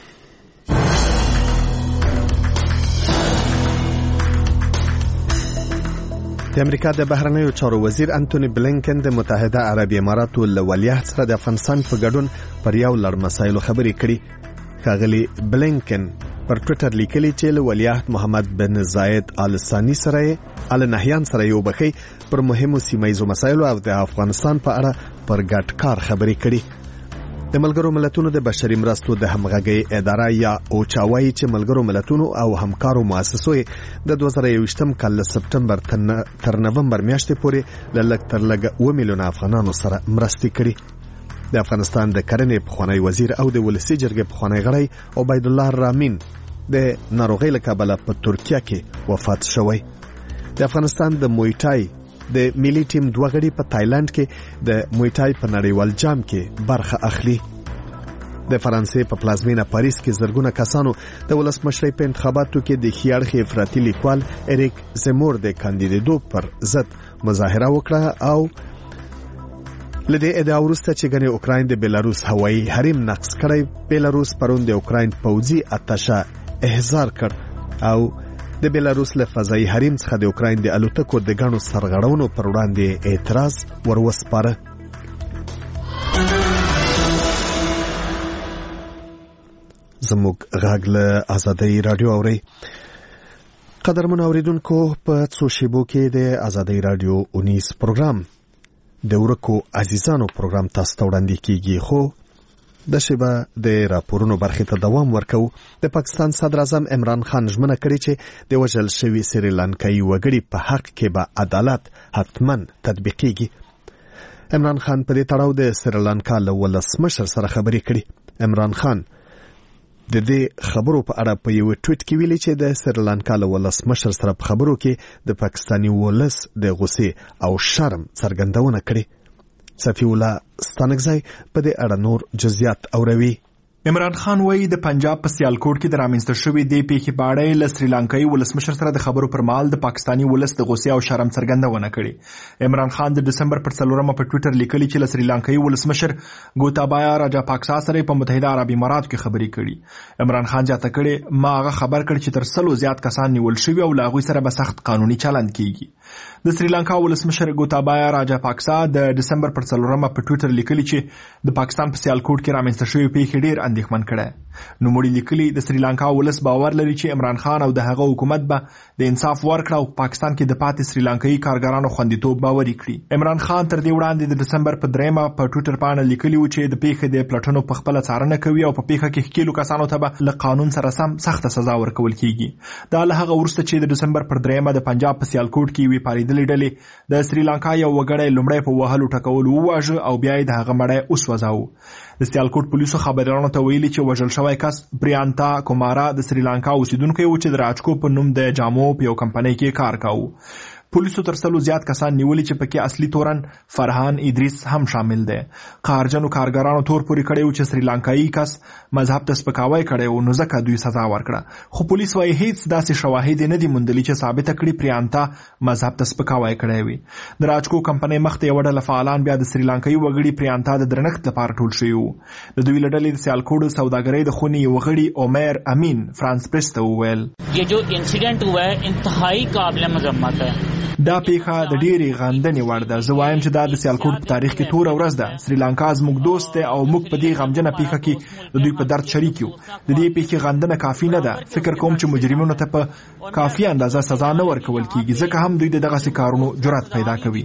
د امریکا د بهرنیو چارو وزیر انټونی بلینکن د متحده عربي اماراتو له ولیعهد سره د افغانستان په ګډون پر یو لړ مسایلو خبرې کړي. ښاغلي بلینکن پر ټویټر لیکلي چې له ولیعهد محمد بن زاید آل ثاني سره آل نهیان سره یو بخي پر مهمو سیمایزو مسایلو او د افغانستان په اړه پر ګډ کار خبرې کړي. د ملګرو ملتونو د بشري مرستو د همغږۍ اداره یا اوچاوي چې ملګرو ملتونو او همکارو مؤسسو د 2021 کال له سپټمبر تر نومبر میاشتې پورې لږ تر لږ 2 میلیونه افغانانو سره مرستې کړي. د افغانستان د کرنې پخوانی وزیر او د ولسی جرګې پخوانی غړی عبید الله رامین د ناروغۍ له کبله په ترکیه کې وفات شوی. د افغانستان د مویټای د ملي ټیم دوه غړي په تایلند کې د مویټای په نړیوال جام کې برخه اخلي. د فرانسې په پلازمینه پاریس کې زرګونه کسانو د ولسمشرۍ په انتخاباتو کې د خیاړخي افراطي لیکوال اریک زمور د کاندیدېدو پر ضد مظاهره وکړه او لدې ادعا وروسته چې ګنې اوکراین د بیلاروس هوایي حریم نقض کړی. بیلاروس پرون د اوکراین پوځي اتشه احضار کړ او د بیلاروس له فضایي حریم څخه د اوکراین د الوتکو د غنو سرغړونو پر وړاندې اعتراض وروسپاره. زموږ غږ له آزادۍ راډیو اوري. قدرمن اوریدونکو په څو شیبو کې د آزادۍ راډیو 19 پروګرام د ورکو عزیزانو پروګرام تاسو ته وړاندې کیږي. خو د شیبه د راپورونو برخې ته دوام ورکو. د پاکستان صدر اعظم عمران خان ژمنه کړې چې د وژل شوي سریلانکایي وګړي په حق کې به عدالت حتما تطبیقېږي. عمران خان په دې تړاو د سریلانکا له ولسمشر سره خبرې کړې. عمران خان د دې خبرو په اړه په یو ټویټ کې ویلي چې د سریلانکا له ولسمشر سره په خبرو کې د پاکستاني ولس د غصې او شرم څرګندونه کړې. صفی الله ستانکزی په دې اړه نور جزئیات اوروي. عمران خان وایي د پنجاب په سیالکوټ کې د رامنځته شوې د پیښې په اړه له سریلانکایي ولسمشر سره د خبرو پر مهال د پاکستاني ولس د غصې او شرم څرګندونه کړې. عمران خان د دسمبر پر 4 په ټویټر لیکلي چې له سریلانکایي ولسمشر ګوتابایا راجاپاکسا سره په متحده عربي اماراتو کې خبرې کړي. عمران خان ځاته کړي ما هغه خبر کړ چې تر 100 زیات کسان نیول شوي او له هغوی سره به سخت قانوني چلند کیږي. د سریلانکا ولسمشر ګوتابایا راجاپاکسا د دسمبر پر 4 په ټویټر لیکلي چې د پاکستان په سیالکوټ کې رامنځته شوې پیښې ډېر اندېښمن کړي. نو مړي لیکلي د سریلانکا ولس باور لري چې عمران خان او د هغه حکومت به د انصاف ورکړه او پاکستان کې د پاتې سریلانکایي کارګرانو خوندیتوب باوري کړي. عمران خان تر دې وړاندې د دسمبر په 3 په ټویټر باندې لیکلي و چې د پیښې د پلټنو په خپل څارنه کوي او په پیښه کې ښکیلو کسانو ته به له قانون سره سم سخت سزا ورکول کیږي. دا له هغه وروسته چې د دسمبر پر 3 د پنجاب په سیالکوټ کې وی پاریدلې ډلې د سریلانکا یو وګړی لومړی په وهلو ټکولو وواژه او بیا یې د هغه مړی وسوځاوه. د سیالکوټ پولیسو خبريالانو ته ویلي چې وژل شوی کس پریانتا کومارا د سریلانکا اوسیدونکی و چې د راجکو په نوم د جامو په یو کمپنۍ کې کار کاوه. پولیسو تر 100 زیات کسان نیولي چې پکې اصلي تورن فرحان ادریس هم شامل دی. قهرجنو کارګرانو تور پورې کړی و چې سریلانکایي کس مذهب ته سپکاوی کړی و نو ځکه دوی سزا ورکړه. خو پولیس وايي هیڅ داسې شواهد نه دي موندلي چې ثابت کړي پریانتا مذهب ته سپکاوی کړی وي. د راجکو کمپنۍ مخته یو ډله فعالان بیا د سریلانکایي وګړي پریانتا د درنښت لپاره ټول شوي وو. د دوی له ډلې د سیالکوټ سوداګرۍ د خونې یو وګړي عمر امین فرانس پریس ته وویل یہ جو انسیڈنٹ ہوا ہے انتہائی قابل مذمت ہے. دا پیښه د ډېرې غندنې وړ ده. زه وایم چې دا د سیالکوټ په تاریخ کې توره ورځ ده. سریلانکا زموږ دوست دی او موږ په دې غمجنه پیښه کې د دوی په درد شریک یو. د دې پیښې غندنه کافي نه ده. فکر کوم چې مجرمینو ته په کافي اندازه سزا نه ورکول کیږي، ځکه هم دوی دغسې کارونو جرأت پیدا کوي.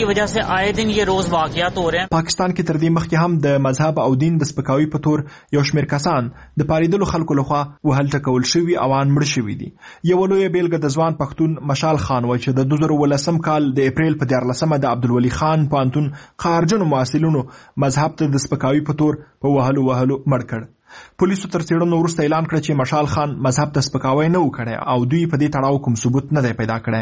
پاکستان کې تر دې مخکې هم د مذهب او دین د سپکاوي په تور یو شمېر کسان د پاریدلو خلکو لخوا وهل ټکول شوي او ان مړه شوي دي. یو لویه بیلګه د ځوان پښتون مشال خان وای چې د 2018 کال د اپریل په 14مه د عبدالولي خان پوهنتون قهرجنو محصلینو مذهب ته د سپکاوي په تور په وهلو مړ کړ. پولیسو تر څېړنو وروسته اعلان کړ چې مشال خان مذهب ته سپکاوی نه و کړی او دوی په دې تړاو کوم ثبوت نه دی پیدا کړی.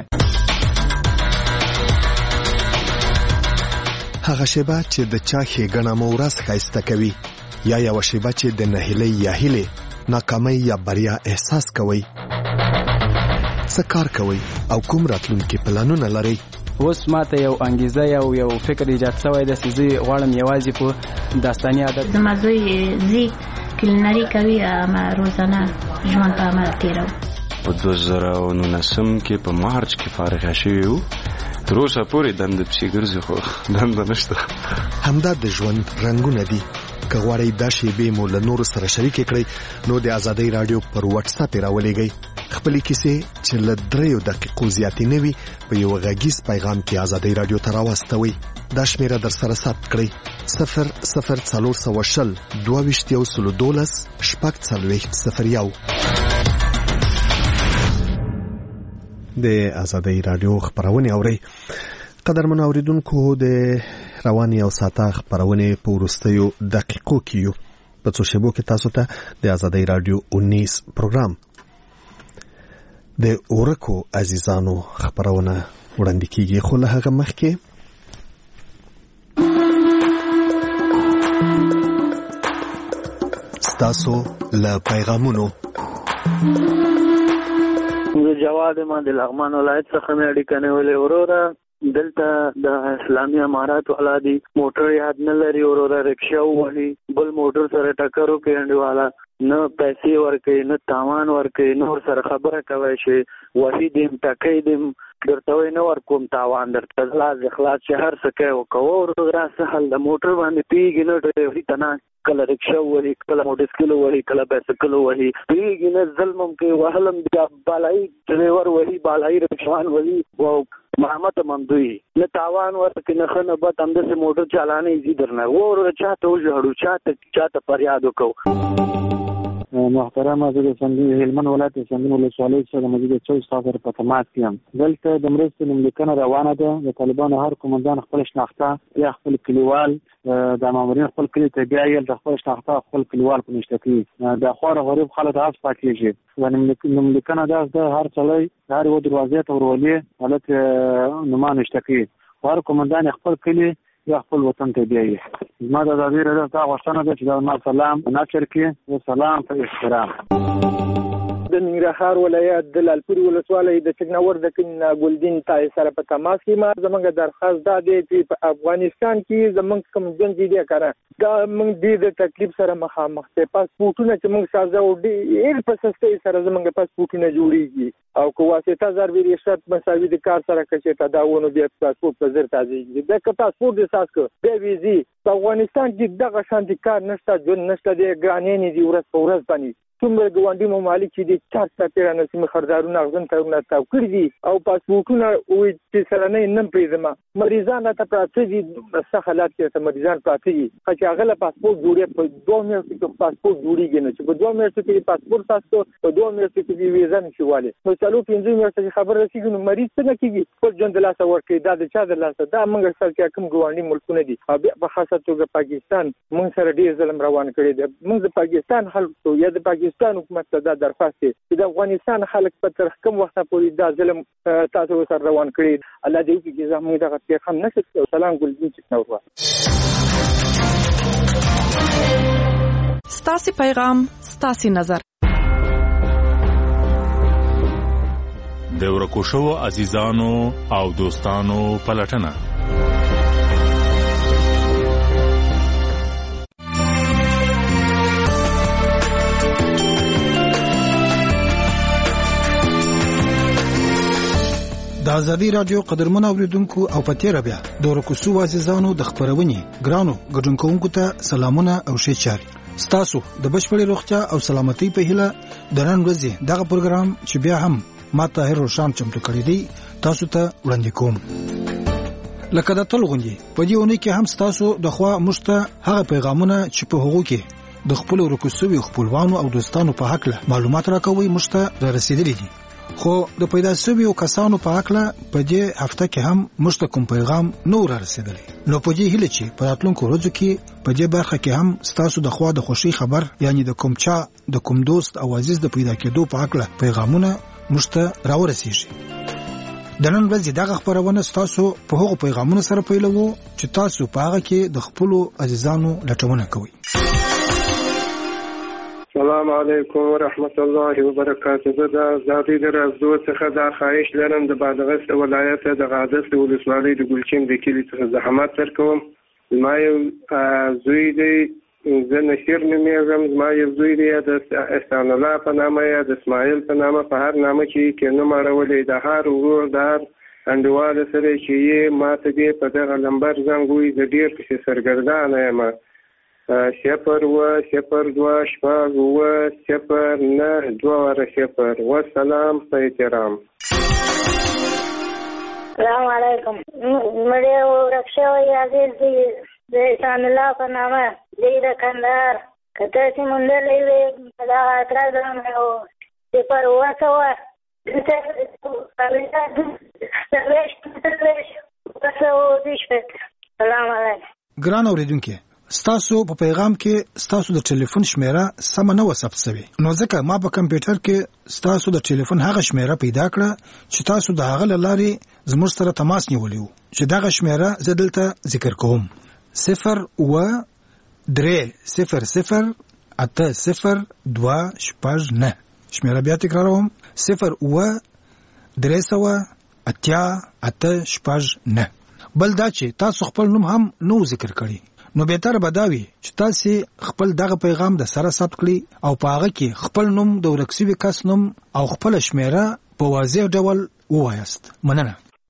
هغه شیبه چې د چا ښېګڼه مو ورځ ښایسته کوي، یا یوه شیبه چې د نهیلۍ یا هیلې ناکامۍ یا بریا احساس کوئ. څه کار کوئ او کوم راتلونکي پلانونه لرئ؟ اوس ماته یو انګیزه یو فکر ایجاد شوی دی چې زه غواړم یوازې په داستاني عادت زما زوی زی کلینري کوي، روزانه ژوند په عمل تېروو. په 2019 کې په مارچ کې فارغه شوی وو. تر اوسه پورې دنده پسې ګرځي خو دنده نشته. همدا د ژوند رنګونه دي. که غواړئ دا شیبې مو له نورو سره شریکې کړئ نو د ازادۍ راډیو پر واتساپ یې راولېږئ. خپلې کیسې چې له 3 دقیقو زیاتې نه وي په یو غږیز پیغام کې ازادۍ راډیو ته راواستوئ. دا شمیره در سره ثبت کړئ: 00420 22 012 د ازادۍ راډیو خبرونه اورئ. قدرمن اوریدونکو، د رواني او ساته خبرونه په وروستیو دقیقو کې یو. په څو شیبو کې تاسو ته د ازادۍ راډیو 19 پروګرام د اورکو عزیزانو خبرونه وړاندې کیږي، خو له هغه مخکې ستاسو له پیغامونو. زه جواد ما د لغمان ولایت څخه مې اړیکه نیولې. وروره دلته د اسلامي امارات والا دي موټر یاد نه لري، وروره رکشا وهي، بل موټر سره ټکر وکړي، انډیواله نه پیسې ورکوي نه تاوان ورکوي، نور سره خبره کوي چې وهي دیم ټکۍ دیم درته وایي نه ورکوم تاوان درته خلاص چې هر څه کوي وکوه. وروره سهل د موټر باندې پیږي نه ډرایوري ته نه، کله رکشا وهي، کله موټرسایکل وهي، کله بایسکل وهي، پیږي نه، ظلم هم کوي، وهلم بیا بالایي ډرایور وهي، بالایي رکشوان وهي، محمد ممدوی نه تاوان ورکړي نه ښه نه بد، همداسې موټر چالانې ایزي درنه. وروره چاته وژاړو، چاته فریاد وکړو. محترمه، زه د هلمند ولایت د سنګین ولسوالۍ څخه د مسجد 24 سره په تماس کې یم. دلته د مرستې نوملیکنه روانه ده. د طالبانو هر قومندان خپل شناخته یا خپل کلیوال د مامورین خپل کلی ته بیایي، د خپل شناخته خپل کلیوال په نشته کوي. د خواره غریب خلک هڅه پاتېږي. نوملیکنه داس ده هر سړی د هر یو دروازې ته ورولي هلته نوما نشته کوي. هر قومندان خپل کلی یا خپل وطن ته بیایي. زما د ازادۍ راډیو څخه غوښتنه ده چې دا ما سلام نشر کړي او سلام په احترام. د ننګرهار ولایت د لالپورې ولسوالۍ د چکناور د کلي ګلدین تای سره په تماس کې ما زموږ درخواست دا دی چې په افغانستان کې زموږ کوم ژوند دی کنه دا موږ د تکلیف سره مخامخ ته پاسپورتونه چې موږ سازه او ډېر په سستۍ سره زموږ پاسپورتونه جوړیږي او کو واسطه ضروري رشوت مساوي د کار سره کې ته داونه بیا پاسپورت په زر تازه دا که پاسپورت د ساس کو بیا ویزي په افغانستان کې دغه شانتي کار نشته، ژوند نشته، د ګرانې دي ورځ په ورځ باندې څومره ګاونډي ممالک چې د 4 پیرانه سیمه خردارونه غزن ترونه تاو کړی دي او پاسپورتونه وي چې سره نه پریزما مریضان ته پراته دي. څه حالات کې مریضان پراته دي چې هغه له پاسپورت جوړي په 2 میاشتو کې پاسپورت جوړیږي نه چې په 2 میاشتو کې پاسپورت تاسو په 2 میاشتو کې ویزا نشواله نو چالو 15 میاشتې خبر رسیږي نو مریض څنګه کیږي خپل ژوند د لاسه ورکړي. دا د چا د لاسه دا موږ سره چې کوم ګاونډي ملکونه دي او په خاصه توګه پاکستان موږ سره ډیر ظلم روان کړی دی. موږ د پاکستان خلکو یا د پاکستان حکومت ته دا درخواست دی چې د افغانستان خلک په تر کوم وخت پورې دا ظلم تاسو سره روان کړی. الله دې وکړي چې زموږ دغه پیغام نشي. سلام ګلدین چکناور. ستاسو پیغام ستاسو نظر. د ورکو شوو عزیزانو او دوستانو پلټنه. د ازادي رادیو قدرمن اوریدونکو او پتیره بیا د ورکوسو عزیزانو د خبرونې ګرانو ګډونکوونکو ته سلامونه او ښه چاري ستاسو د بشپړې روغتیا او سلامتۍ په هیله د نن ورځې دغه پروګرام چې بیا هم ما طاهر روشان چمتو کړی دی تاسو ته وړاندې کوم لکه د تل غونډې په دې ونې کې هم ستاسو د خوا مشته هغه پیغامونه چې په هغو کې د خپل ورکوسو خپلوانو او دوستانو په حق له معلومات راکوي مشته را رسیدلي دي خو د پیدا شویو کسانو په حق له په دې هفته کې هم مشته کوم پیغام نو را رسیدلی نو په دې هیله چې په راتلونکو ورځو کې په دې برخه کې هم ستاسو د خوا د خوشي خبر یعنی د کوم چا د کوم دوست او عزیز د پیدا کېدو په حق له پیغامونه مشته راورسیږي د نن ورځې دغه خبرونه ستاسو په هغو پیغامونو سره پیلوو چې تاسو په هغه کې د خپل عزیزانو لټونه کوئ السلام علیکم ورحمت الله وبرکاته. زه د ازادي رادیو څخه د خواهش لرم د بادغیس ولایت د غادس ولسوالۍ د ګلچین د کلی څخه زحمت درکوم. زما یو زوی دی زه نشیر نومیږم. زما یو زوی دی د احسان الله په نامه یا د اسماعیل په نامه په هر نامه کې نوم اړولی د هر ورور د هر انډیوال سره چې یې ماته دې په دغه نمبر زنګ ووایي زه ډېر پسې سرګردانه یم. 0-2-2-9-0 والسلام په احترام. السلام علیکم. مړی ورکشه وی عزیز دی د احسان الله په نامه دی د کندهار کته چې مونږ لوي دا اعتراض هم او د پر وسوه السلام علیکم. ګران اوریدونکو ستاسو په پیغام کې ستاسو د ټلیفون شمیره سم نه وثبت شوی نو ځکه ما په کمپیوټر کې ستاسو د ټلیفون هغه شمیره پیدا کړه چې تاسو د هغه لارې زموږ سره تماس نیولی وو چې دغه شمیره زه دلته ذکر کوم 0-3-0-0-8-0-2-9 شمیره بیا تکراروم 0-3-0-8-8-9 بل دا چې تاسو خپل نوم هم نو ذکر کړی نو بهتر بداوي چې تاسو خپل دغه پیغام د سره ثبت کړئ او په هغه کې خپل نوم د ورکسوي کس نوم او خپل شمیره په واضح ډول ووایاست. مننه.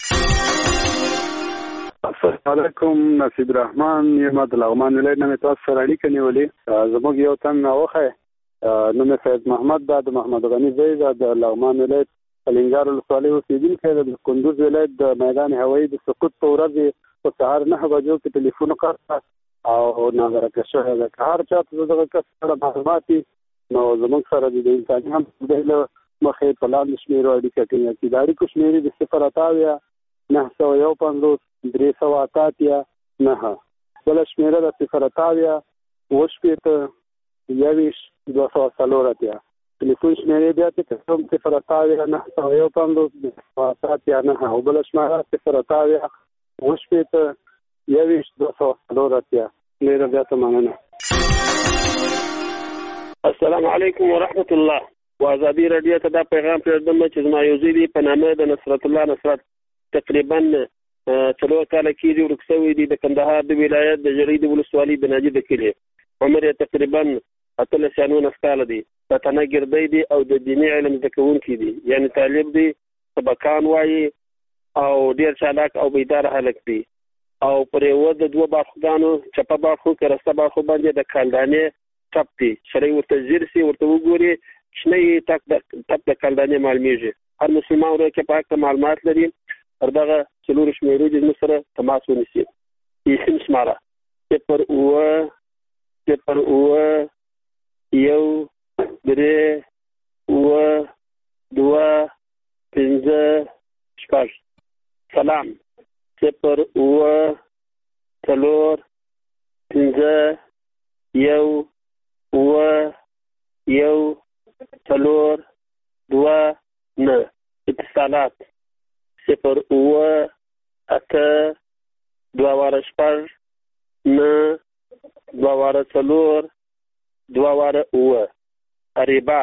السلام علیکم. نصیب الرحمن یم د لغمان ولایت نه تاسو سره اړیکه نیولې. زموږ یو تن اوخه نوم سید محمد د محمد غنی زید د لغمان ولایت الینګار ولسوالۍ اوسیدونکی د کندوز ولایت د میدان هوایي د سقوط په ورځ په سهار 9 بجو کې ټلیفون وکړ او نظر کښه ده هر چا ته دغه کسره معلومات نو زموږ سره د انساني هم د مخې په لاندې شمیرو اړیکه کوي چې د اړیکو شمیرې د 0-9-3-3-9 بل شمیره د 0-2-4 ټلیفون شمیرې بیا ته کوم 0-9-3-3-9 او بل شمیره 0-2-4 ډیره زیاته مننه. السلام علیکم ورحمت الله. وازادي رادیو ته دا پیغام پرېږدم چې زما یو زوی دی په نامه د نصرت الله نصرت تقریبا 4 کاله کېږي ورک شوی دی د کندهار د ولایت د جرید ولسوالۍ د ناجي د کلي عمر یې تقریبا 18 کاله دی په تنه ګردی دی او د دیني علم زده کوونکی دی یعنی طالب دی سبقان وایي او ډیر چالاک او بیدار هلک دی او پر یو د دوه باخدانو چپه باخو کرسته باخو باندې د کالدانې ټپ دی شری ورته زیرسي ورته وګوري شنه ټپ د کالدانې معلومیږي هر مسلمان ورته پاک معلومات لري پر دغه څلور شمیرو د سره تماس ونیسي اسم شماره 0-1-2-5 سلام 0-3-1-1-4-2-9 اتصالات 0-8-2-4-9-2-4 اریبا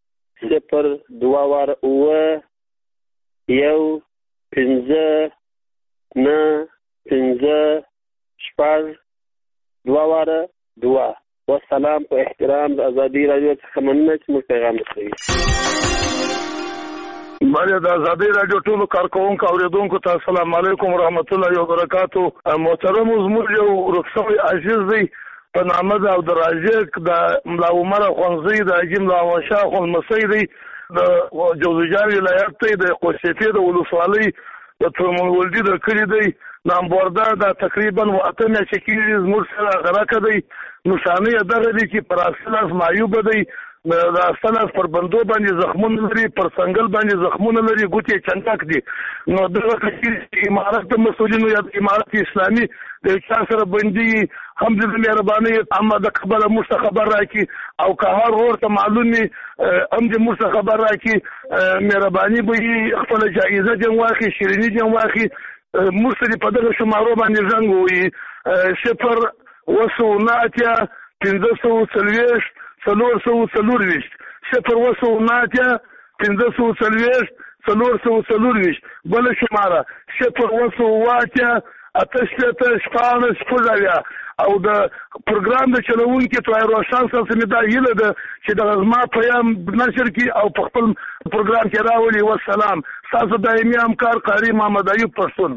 0-2-5-9-5-2 والسلام په احترام د ازادي رادیو څخه مننه چې موږ پیغام رسوي. بله د آزادۍ رادیو ټولو کارکوونکو اوریدونکو ته السلام علیکم ورحمت الله وبرکاتو. محترم زموږ یو رخصوي عزیز دی په نامه د عبدالرازق د ملا عمر خونزی د حاجي ملا شاه خونمسی دی د جوزجان ولایت دی د قوسیتې د ولسوالۍ د ترمن ولدي د کلی دی نامبورده د تقریبا 8 میاشتې کېږي زموږ سره غرقه دی. نشانه یې دغه دی چې پر اصل معیوب دی د استناس پر بندو باندې زخمونه لري پر څنګل باندې زخمونه لري ګوتې چنټک دي. نو دغه کثیر امارت د مسؤلینو یا امارت اسلامي د چا سره بندي هم د مهرباني اما د قبل مستخبر راکی او که هر ورته معلومي هم د مستخبر راکی مهرباني به خپل جایزه جن واخی شیرینی جن واخی مرسلی په دغه شمارو باندې زنګ وي 0 وسوناتیا 540 440 0 وسوناتیا 540 440 بل شماره 0 وسواتیا اتشته شپانس فزاویا او د پروګرام د چلوونکو توای روشن سره دا هیله ده چې د غزما پیام نشر کی او په خپل پروګرام کې راولي. والسلام. تاسو دایمي همکار قاری محمد ایوب پښتون.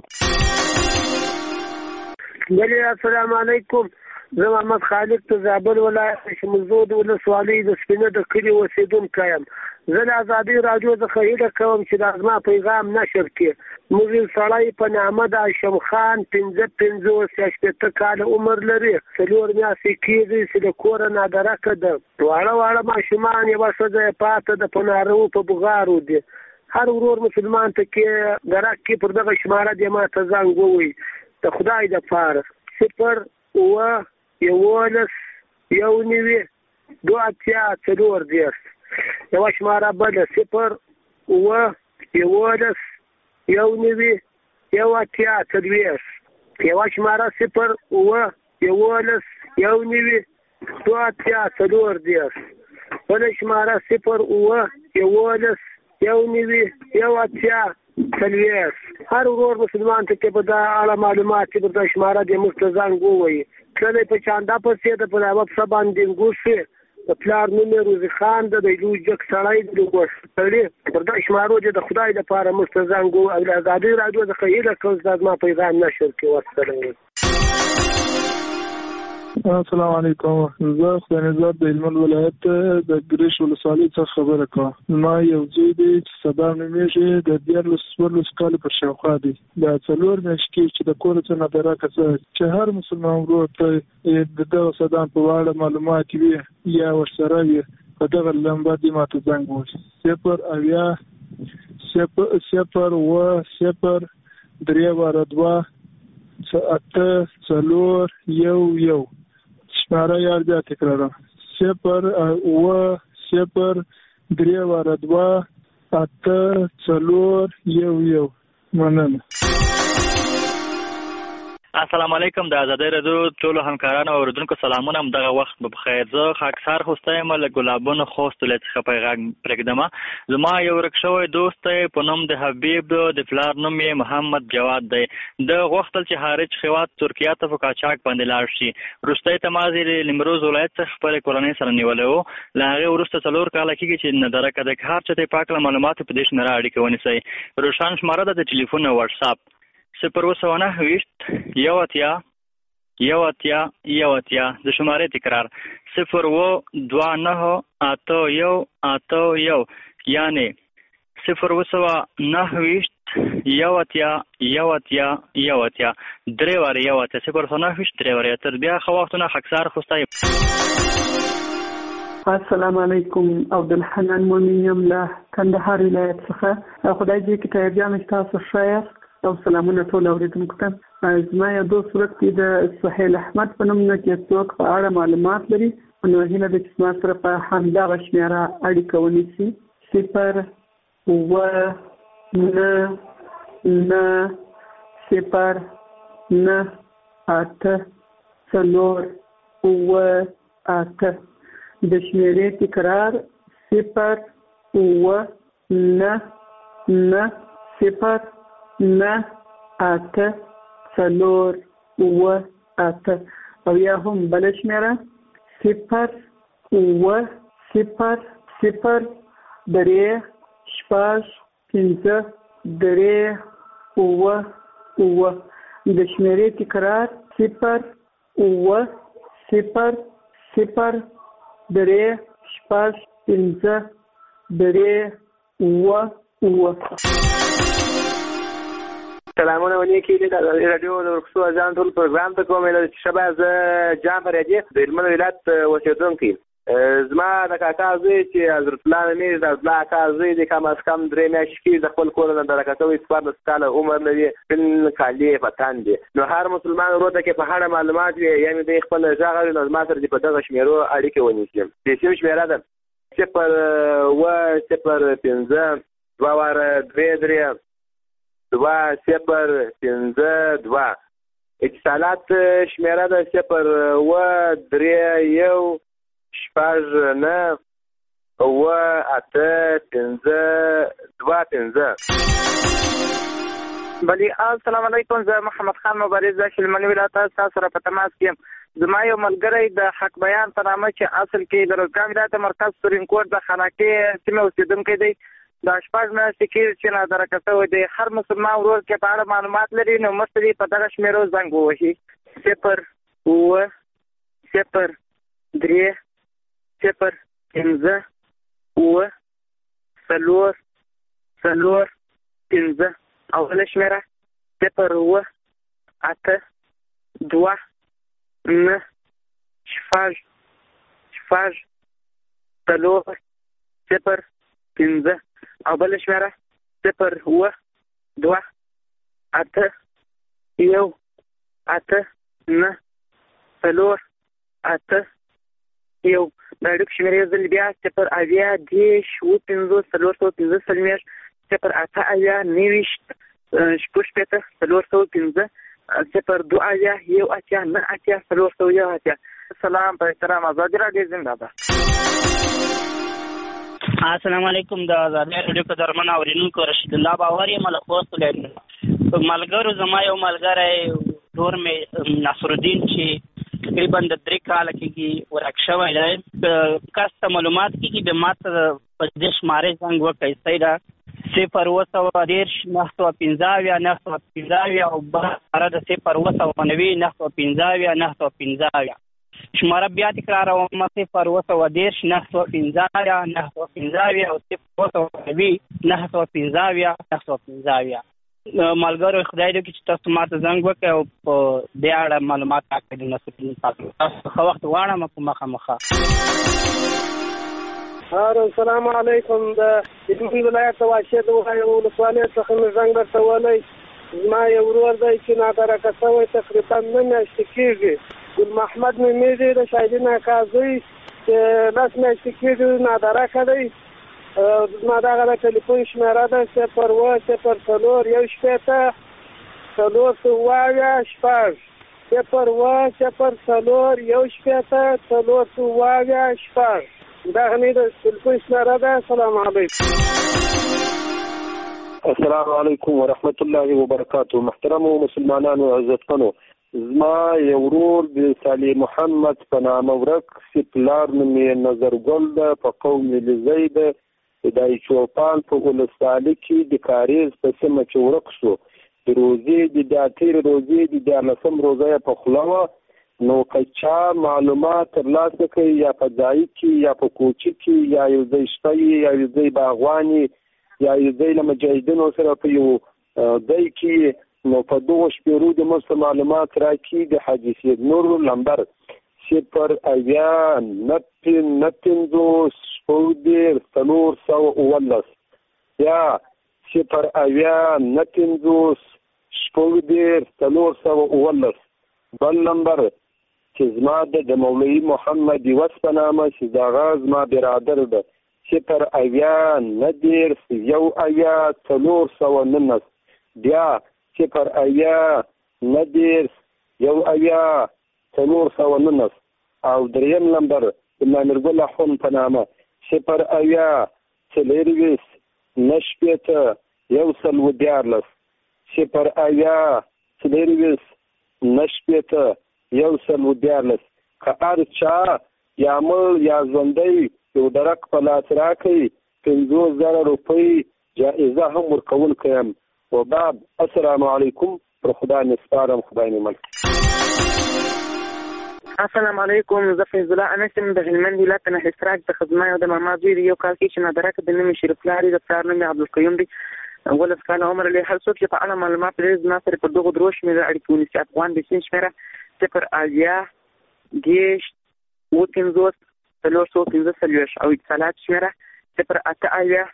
السلام علیکم. زه محمد خالد ته زابل ولایت شمزود ولسوالۍ د سپینه د کلي اوسیدونکی یم. زه د آزادۍ راډیو څخه هیله کوم چې د زما پیغام نشر کړي. موږ یو سړی په نامه د هاشم خان 55 کاله عمر لري. 4 میاشتې کېږي چې د کوره نادرکه ده. واړه ماشومان یوه ښځه پاته ده په نارو په بغارو دي. هر ورور مسلمان ته کې درک کې پر دغه شماره دی ما ته زنګ ووي د خدای دپاره 0 11 19 2 یوه شماره بله 0 11 19 2 یوه شماره 0 11 19 2 بله شماره 0 11 19 هر ورور مسلمان ته کې په دا اړه معلومات چې په شماره د مستزنګ ووي کله په چاندا پسې د په وب سبان دینګوسه د پلار نوم روزي خان د لوی جک سړی د ګوښتړي پر دا شمارو د خدای د پاره مستزنګ او د آزادۍ راډیو د خیره کوز د ما پیغام نشر کې وسلام. السلام علیکم. زه خدای نظر د هلمند ولایت د ګریش ولسوالۍ څخه خبره کوم. ما یو زوی دی چې سبا نومیږي د 14 کال پر شاوخوا دی. د 4 میاشتې چې د کور څخه نادرکه چې هر مسلمان ورور ته د دغه صدام په اړه معلومات وي یا ورسره وي په دغه لمبه دی ماته زنګ ووهي 0 اویا 0 و 0 3 2 4 1 شماره یار بیا تکرارم 0 و 0 3 2 4 1 مننه. السلام علیکم. د آزادۍ راډیو ټولو همکارانو او اوریدونکو سلامونه. دغه وخت به بخیر. زه خاکسار خوسته یم له ګلابونو خوست ولایت څخه پیغام پرېږدم. زما یو ورک شوی دوست دی په نوم د حبیب د پلار نوم یې محمد جواد دی. د غوښتل چې خارج هېواد ترکیه ته په قاچاق باندې لاړ شي. وروستی تماس یې نیمروز ولایت څخه خپلې کورنۍ سره نیولی و. له هغې وروسته 4 کاله کېږي چې ندرکه ده. که هر چا ته یې پاک له معلوماتو په دې شمېره اړیکه ونیسئ. روښان شماره ده د ټلیفون او وټساپ 0 19 د شمارې تکرار 0 29 81 یعنی 0 19 درې وارې 0 19 درې وارې. تر بیا ښه وختونه خاکسار خوستی. السلام علیکم. عبدالحنان مومن یم له کندهار ولایت څخه. خدای دې کې تیارجان تاسو ښه او سلامونه ټول اوریدونکو ته. زما یو دوست ورک دی د سهیل احمد په نوم نه چې څوک په اړه معلومات لري نو هیله ده چې زما سره په همدغه شمېره اړیکه ونیسي 0 9 0 9 8 8 د شمېرې تکرار 0 9 0 8 4 8 او یا هم بل شمېره 0 0 0 3 6 5 3 اوه اوه. د شمیرې تکرار 0 اوه 0 0 3 6 5 3 اوه اوه. سلامونه ونی کېږي د رادیو د ورکسو اذان ټول پروګرام ته کوم چې شبه زه جان فریدي د هلمند ولایت اوسېدونکی زما د کاکا زوی چې حضرت الله نومېږي د عبدالله اکا زوی دی کم از کم 3 میاشتې کېږي د خپل کور نه درکه شوی 14 کاله عمر لري سپین کالي یې په تن دي نو هر مسلمان ورور ته کې په هره معلومات وي یعنې دوی خپل غږ اوري نو زما سره دې په دغه شمېرو اړیکې ونیسي د سیم شمېره ده 0 2 واره 2 3 2052 اتصالات شمیره ده 0 3 1 بلی السلام علیکم زه محمد خان مبارز د شلمنی ولایت تاسو سره په تماس کې زما یو ملګری د حق بیان په نامه چې اصل کې د روزګان ولایت مرکز سپرین کوټ د خاناکې سیمه اوسېدونکی دی د شپږ میاشتې کې چې نادرکه شوی دی هر مسلمان ورور کې په اړه معلومات لري نو مخکې دې په دغه شمېرو زنګ ووهي 0 اوه 0 3 0 5 اوه 4 5 اوله شمېره 0 اوه 8 2 9 شپږ 0 5 او بل شمېره 0 اوه 2 8 1 8 9 4 8 1 د اړیکو شمېرې ځل بیا 0 اویا 10 15 415 0 8 اویا 90 شپږ 415 0 2 اویا 1 اتیا 9 اتیا 418 سلام په احترام آزادي راډیو زنده باد. السلام علیکم د آزادۍ راډیو په درمن اورینونکو رشید الله باور یم له خوست ولایت ملګرو زما یو ملګری ورور مې ناصر الدین چې تقریبا د 3 کاله کېږي ورک شوی دی کس ته معلومات کېږي د ما ته په دې شمارې زنګ وکړئ صحیح ده 0 915 915 او بره د 0 990 915 شماره بیا تکراروم 0 915 915 او 0 ملګرو خدای دې چې تاسو ماته زنګ وکړئ او په دې اړه معلومات راکړئ د نصرالدین تاسو ښه وخت غواړم په مخامخه. السلام علیکم د هلمند ولایت واشه د ولسوالۍ څخه مې زنګ درته ولی زما یو ورور دی چې نادرکه شوی تقریبا 9 میاشتې کېږي ګل محمد نومېږي د شاهدین اکا زوی چې 10 میاشتې کېږي نادرکه دی زما دغه د ټلیفون شمېره ده 0 4 1 شپېته 4 شپږ 0 4 1 شپېته 4 شپږ دغه نه د ټلیفون شمېره ده. السلام علیکم. السلام علیکم ورحمت الله وبرکاته. محترم مسلمانانو عزتمنو زما یو ورور د صالح محمد په نامه ورک سپلار نومې نظرګل ده په قوم لزی ده د چوپان په ولسوالۍ کې د کاریز په سیمه کې ورک شو د روزې د اتېرې روزې د 14 روزه په خوله وه نو که چا معلومات ترلاسه کوي یا په ځای کې یا په کوچي کې یا یو ځای شته یا یو ځای باغواني یا یو ځای له مجاهدینو سره په یو ځای کې نو په دغو شپېرو د موږ معلومات راکړي د حاجي سید نور نمبر 0 اویا 950 419 یا 0 اویا 950 419 بل نمبر چې زما د مولوي محمد یوس په نامه چې دغه زما برادر ده 0 اویا 9 1 اویا 419 بیا 0 اویا 9 1 اویا 419 او دریم نمبر د مامرګل اخون په نامه 0 اویا 4 نشپېته 114 0 اویا 4 نشپېته 114 که هر چا یا مړ یا ژوندی یو درک په لاس راکړي 50,000 روپۍ جائزه هم ورکوونکی یم. وبعد السلام علیکم. پر خدای مې سپارم، خدای مې مل. السلام علیکم. زه فیض الله انس یم د هلمند ولایت نه حصراک څخه. زما یو د ماما زوی دی، یو کال کې چې نادرکه د نوم شریف پلار دی، د پلار نوم یې عبدالقیوم دی، 12 کاله عمر لري. هر څوک چې په اړه معلومات لري زما سره په دغو درو شمېره اړیکې ونیسي. افغان بېسین شمېره 080 50 415 او اتصالات شمېره 080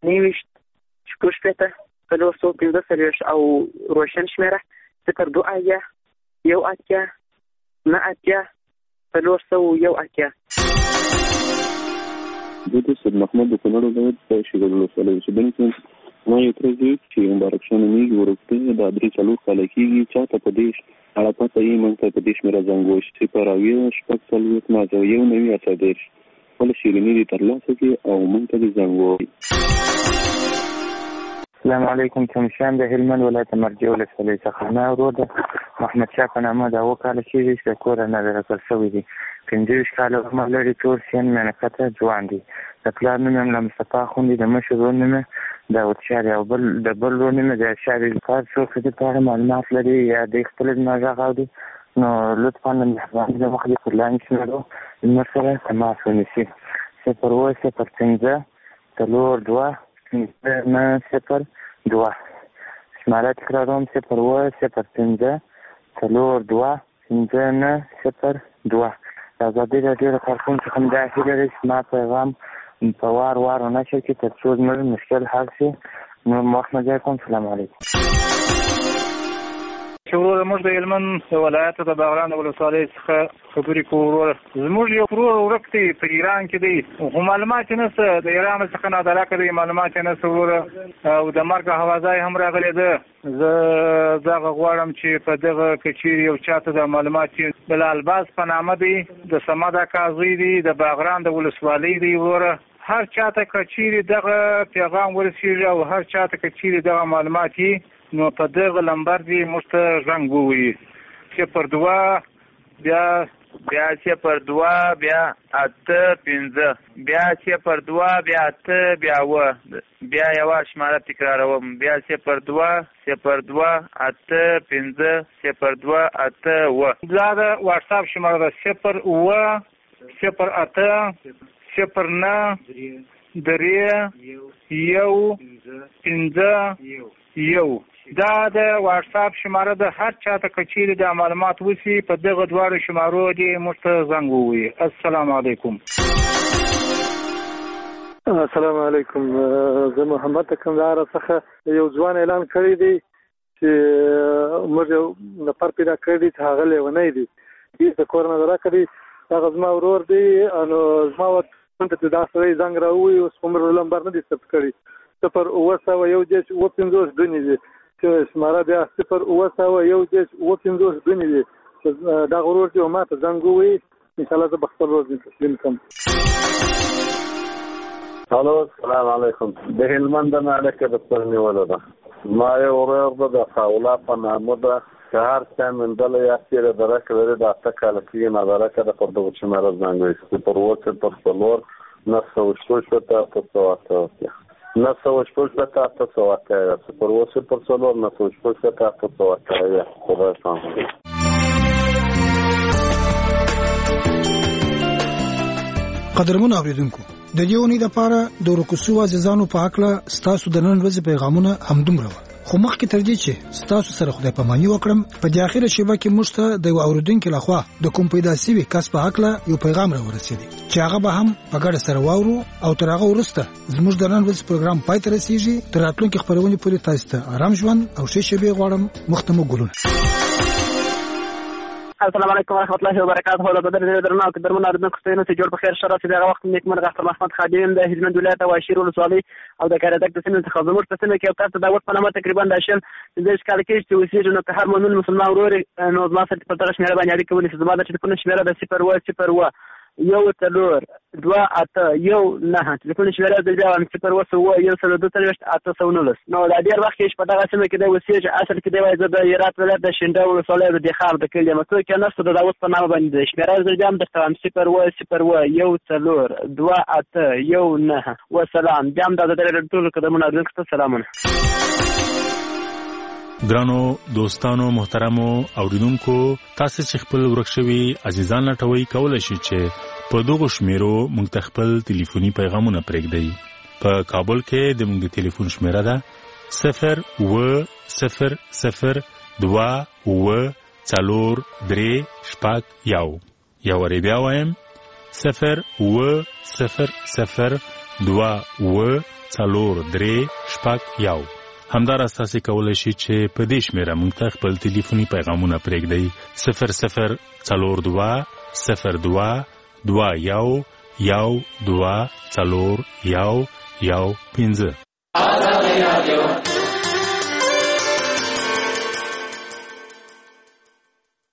90 415 او روشن شمېره 020 18 9 418. دغه سید محمد د کونړ ولایت د شیګل ولسوالۍ اوسیدونکی. ما یو تر دې چې مبارک شانه میږي ورکته د 3 کال کېږي چاته په دې اړه پته یې مونږ ته په دې شمېره زنګ وشي په راویو شپږ څلوېښت ماځه یو نوي اسادېر خپل شیریني دې ترلاسه کړي او مونږ ته دې زنګ ووایي. السلام علیکم. چمشان د هلمند ولایت مرجع ولسوالۍ څخه. ما ورور د محمد شاه په نامه د 2 کاله کېږي چې د کوره نه درکړل شوی دی. 25 کاله عمر لري، ټول سین مینکته ځوان دی. د پلار نوم یې مصطفی اخوندي، د مشر ورور نوم یې داود شاري او د بل ورور نوم یې د شاري الفاظ. څوک چې په اړه معلومات لري یا د خپل ناغه اوري نو لطفا د مهرباني د مخ د پلان شنو نمبر سره تماس ونیسي. 015 32 902. شماره تکراروم 015 32 902. د ازادي راډیو د کارکونکو څخه دا هیله لري چې ما پیغام په وار ونشر کړي تر څو زموږ مشکل حل شي. نو محمد کوم. سلام علیکم. ورور موږ د هلمند ولایت د باغران ولسوالۍ څخه خبرې کوو. زموږ یو ورور ورک دی په ایران کې دی، خو معلومات نشته د ایران څخه نادرکه دی، معلومات نشته ورور، او د مرګ هوازای هم راغلی ده. زه دغه غواړم چې په دغه کچیر یو چاته د معلومات بلال باز په نامه دی، د صمد قاضي دی، د باغران د ولسوالۍ دی. ورور هر چاته کچیر دغه پیغام ورسیږي او هر چاته کچیر دغه معلومات نو په دغه لمبر دی موږ ته زنګ ووایي. 02 بیا 02 بیا 85 بیا 02 بیا 8 بیا و بیا یو شماره تکراروم بیا 02 02 85 02 8 و. دا د واتس اپ شماره ده 0 و 08 09 درې یو 15 دا د واتس اپ شماره ده. هر چاته کچېرې د معلومات وسی په دغه دواړو شمارو دې موږ ته زنګ ووایي. السلام علیکم. السلام علیکم. زه محمد کندهار څخه یو ځوان اعلان کړی دی چې موږ یو نفر پیدا کړی دی چې هغه لیونی دی، د کور نه راکړي. هغه زما ورور دی، نو زما ورته دا سړی زنګ راووایي. اوس عمر لمبر نه دی ثبت کړی. 0 دنې دی چې شماره بیا 0 دی دا غرور چې ما ته زنګ ووایي. انشاءالله زه به خپل ورور تسلیم کړم. الو السلام علیکم. د هلمند نه اړیکه د خپل نیولو ده. ما یو ورور ده د خاولا په نامه ده که هر څه مندله یا تیره درکه لري د 8 کاله کېږي نادرکه ده پر دغه شماره زنګ وایي 0 پر څلور 916 قدرمن اوریدونکو، د دې ونې لپاره د ورکوسو عزیزانو په حقله ستاسو د نن ورځې پیغامونه همدومره وو. خو مخکې تر دې چې ستاسو سره خدای پاماني وکړم، په دې اخیره شیبه کې موږ ته د یو اوریدونکو لخوا د کوم پیدا شوي کس په حقله یو پیغام راورسېدی چې هغه به هم په ګډه سره واورو او تر هغه وروسته زموږ د نن ورځې پروګرام پای ته رسیږي. تر راتلونکي خپرونې پورې تاسو ته آرام ژوند او ښې شېبې غواړم. مختمو ګلونه. السلام علیکم ورحمۃ اللہ وبرکاتہ. د درنو قدرمن اوریدونکو ستاسو ته جوړ بخیر شرف دغه وخت نیکمرغه اختر محمد خادم د هلمند ولایت او شیر ولسوالۍ او د کاردک د سیمې څخه زموږ په سیمه کې تاسو د وخت په نامه تقریبا د شل د ښکار کې چې وسیږي نو هر مؤمن مسلمان ورور نو ما سره په دغه شمېره باندې اړیکه ونیسي. زما د ټلیفون شمېره د 0 و 0 و 1-4-2-8-1-9 ټلیفون شمیره د بیا 0-1-1-8-19. نو دا ډېر وخت کې په دغه سیمه کې دی اوسېږي. اصل کې دی وایي زه د هرات ولایت د شینډه ولسوالۍ د دې ښار د کلي یم. څوک یې نشته د داود په نامه باندې دی. شمیره زه بیا هم درته وایم 0-1-4-2-8-1-9. وسلام. بیا هم دا د ټولو قدمونو اورېدونکو ته سلامونه. ګرانو دوستانو محترمو اوریدونکو، تاسو چې خپل ورک شوي عزیزان لټوي کولای شئ چې په دغه شمیرو موږ ته خپل ټلیفوني پیغامونه پرېږدئ. په کابل کې د موږ د ټلیفون شمیره ده 0-0-0-2-4-3-1. یو وری بیا وایم 0-0-0-2-4-3-1. همداراز تاسو کولای شئ چې په دې شمیره موږ ته خپل ټلیفوني پیغامونه پرېږدئ 0-0-02-2-1-2-1-2-4-1-1-5.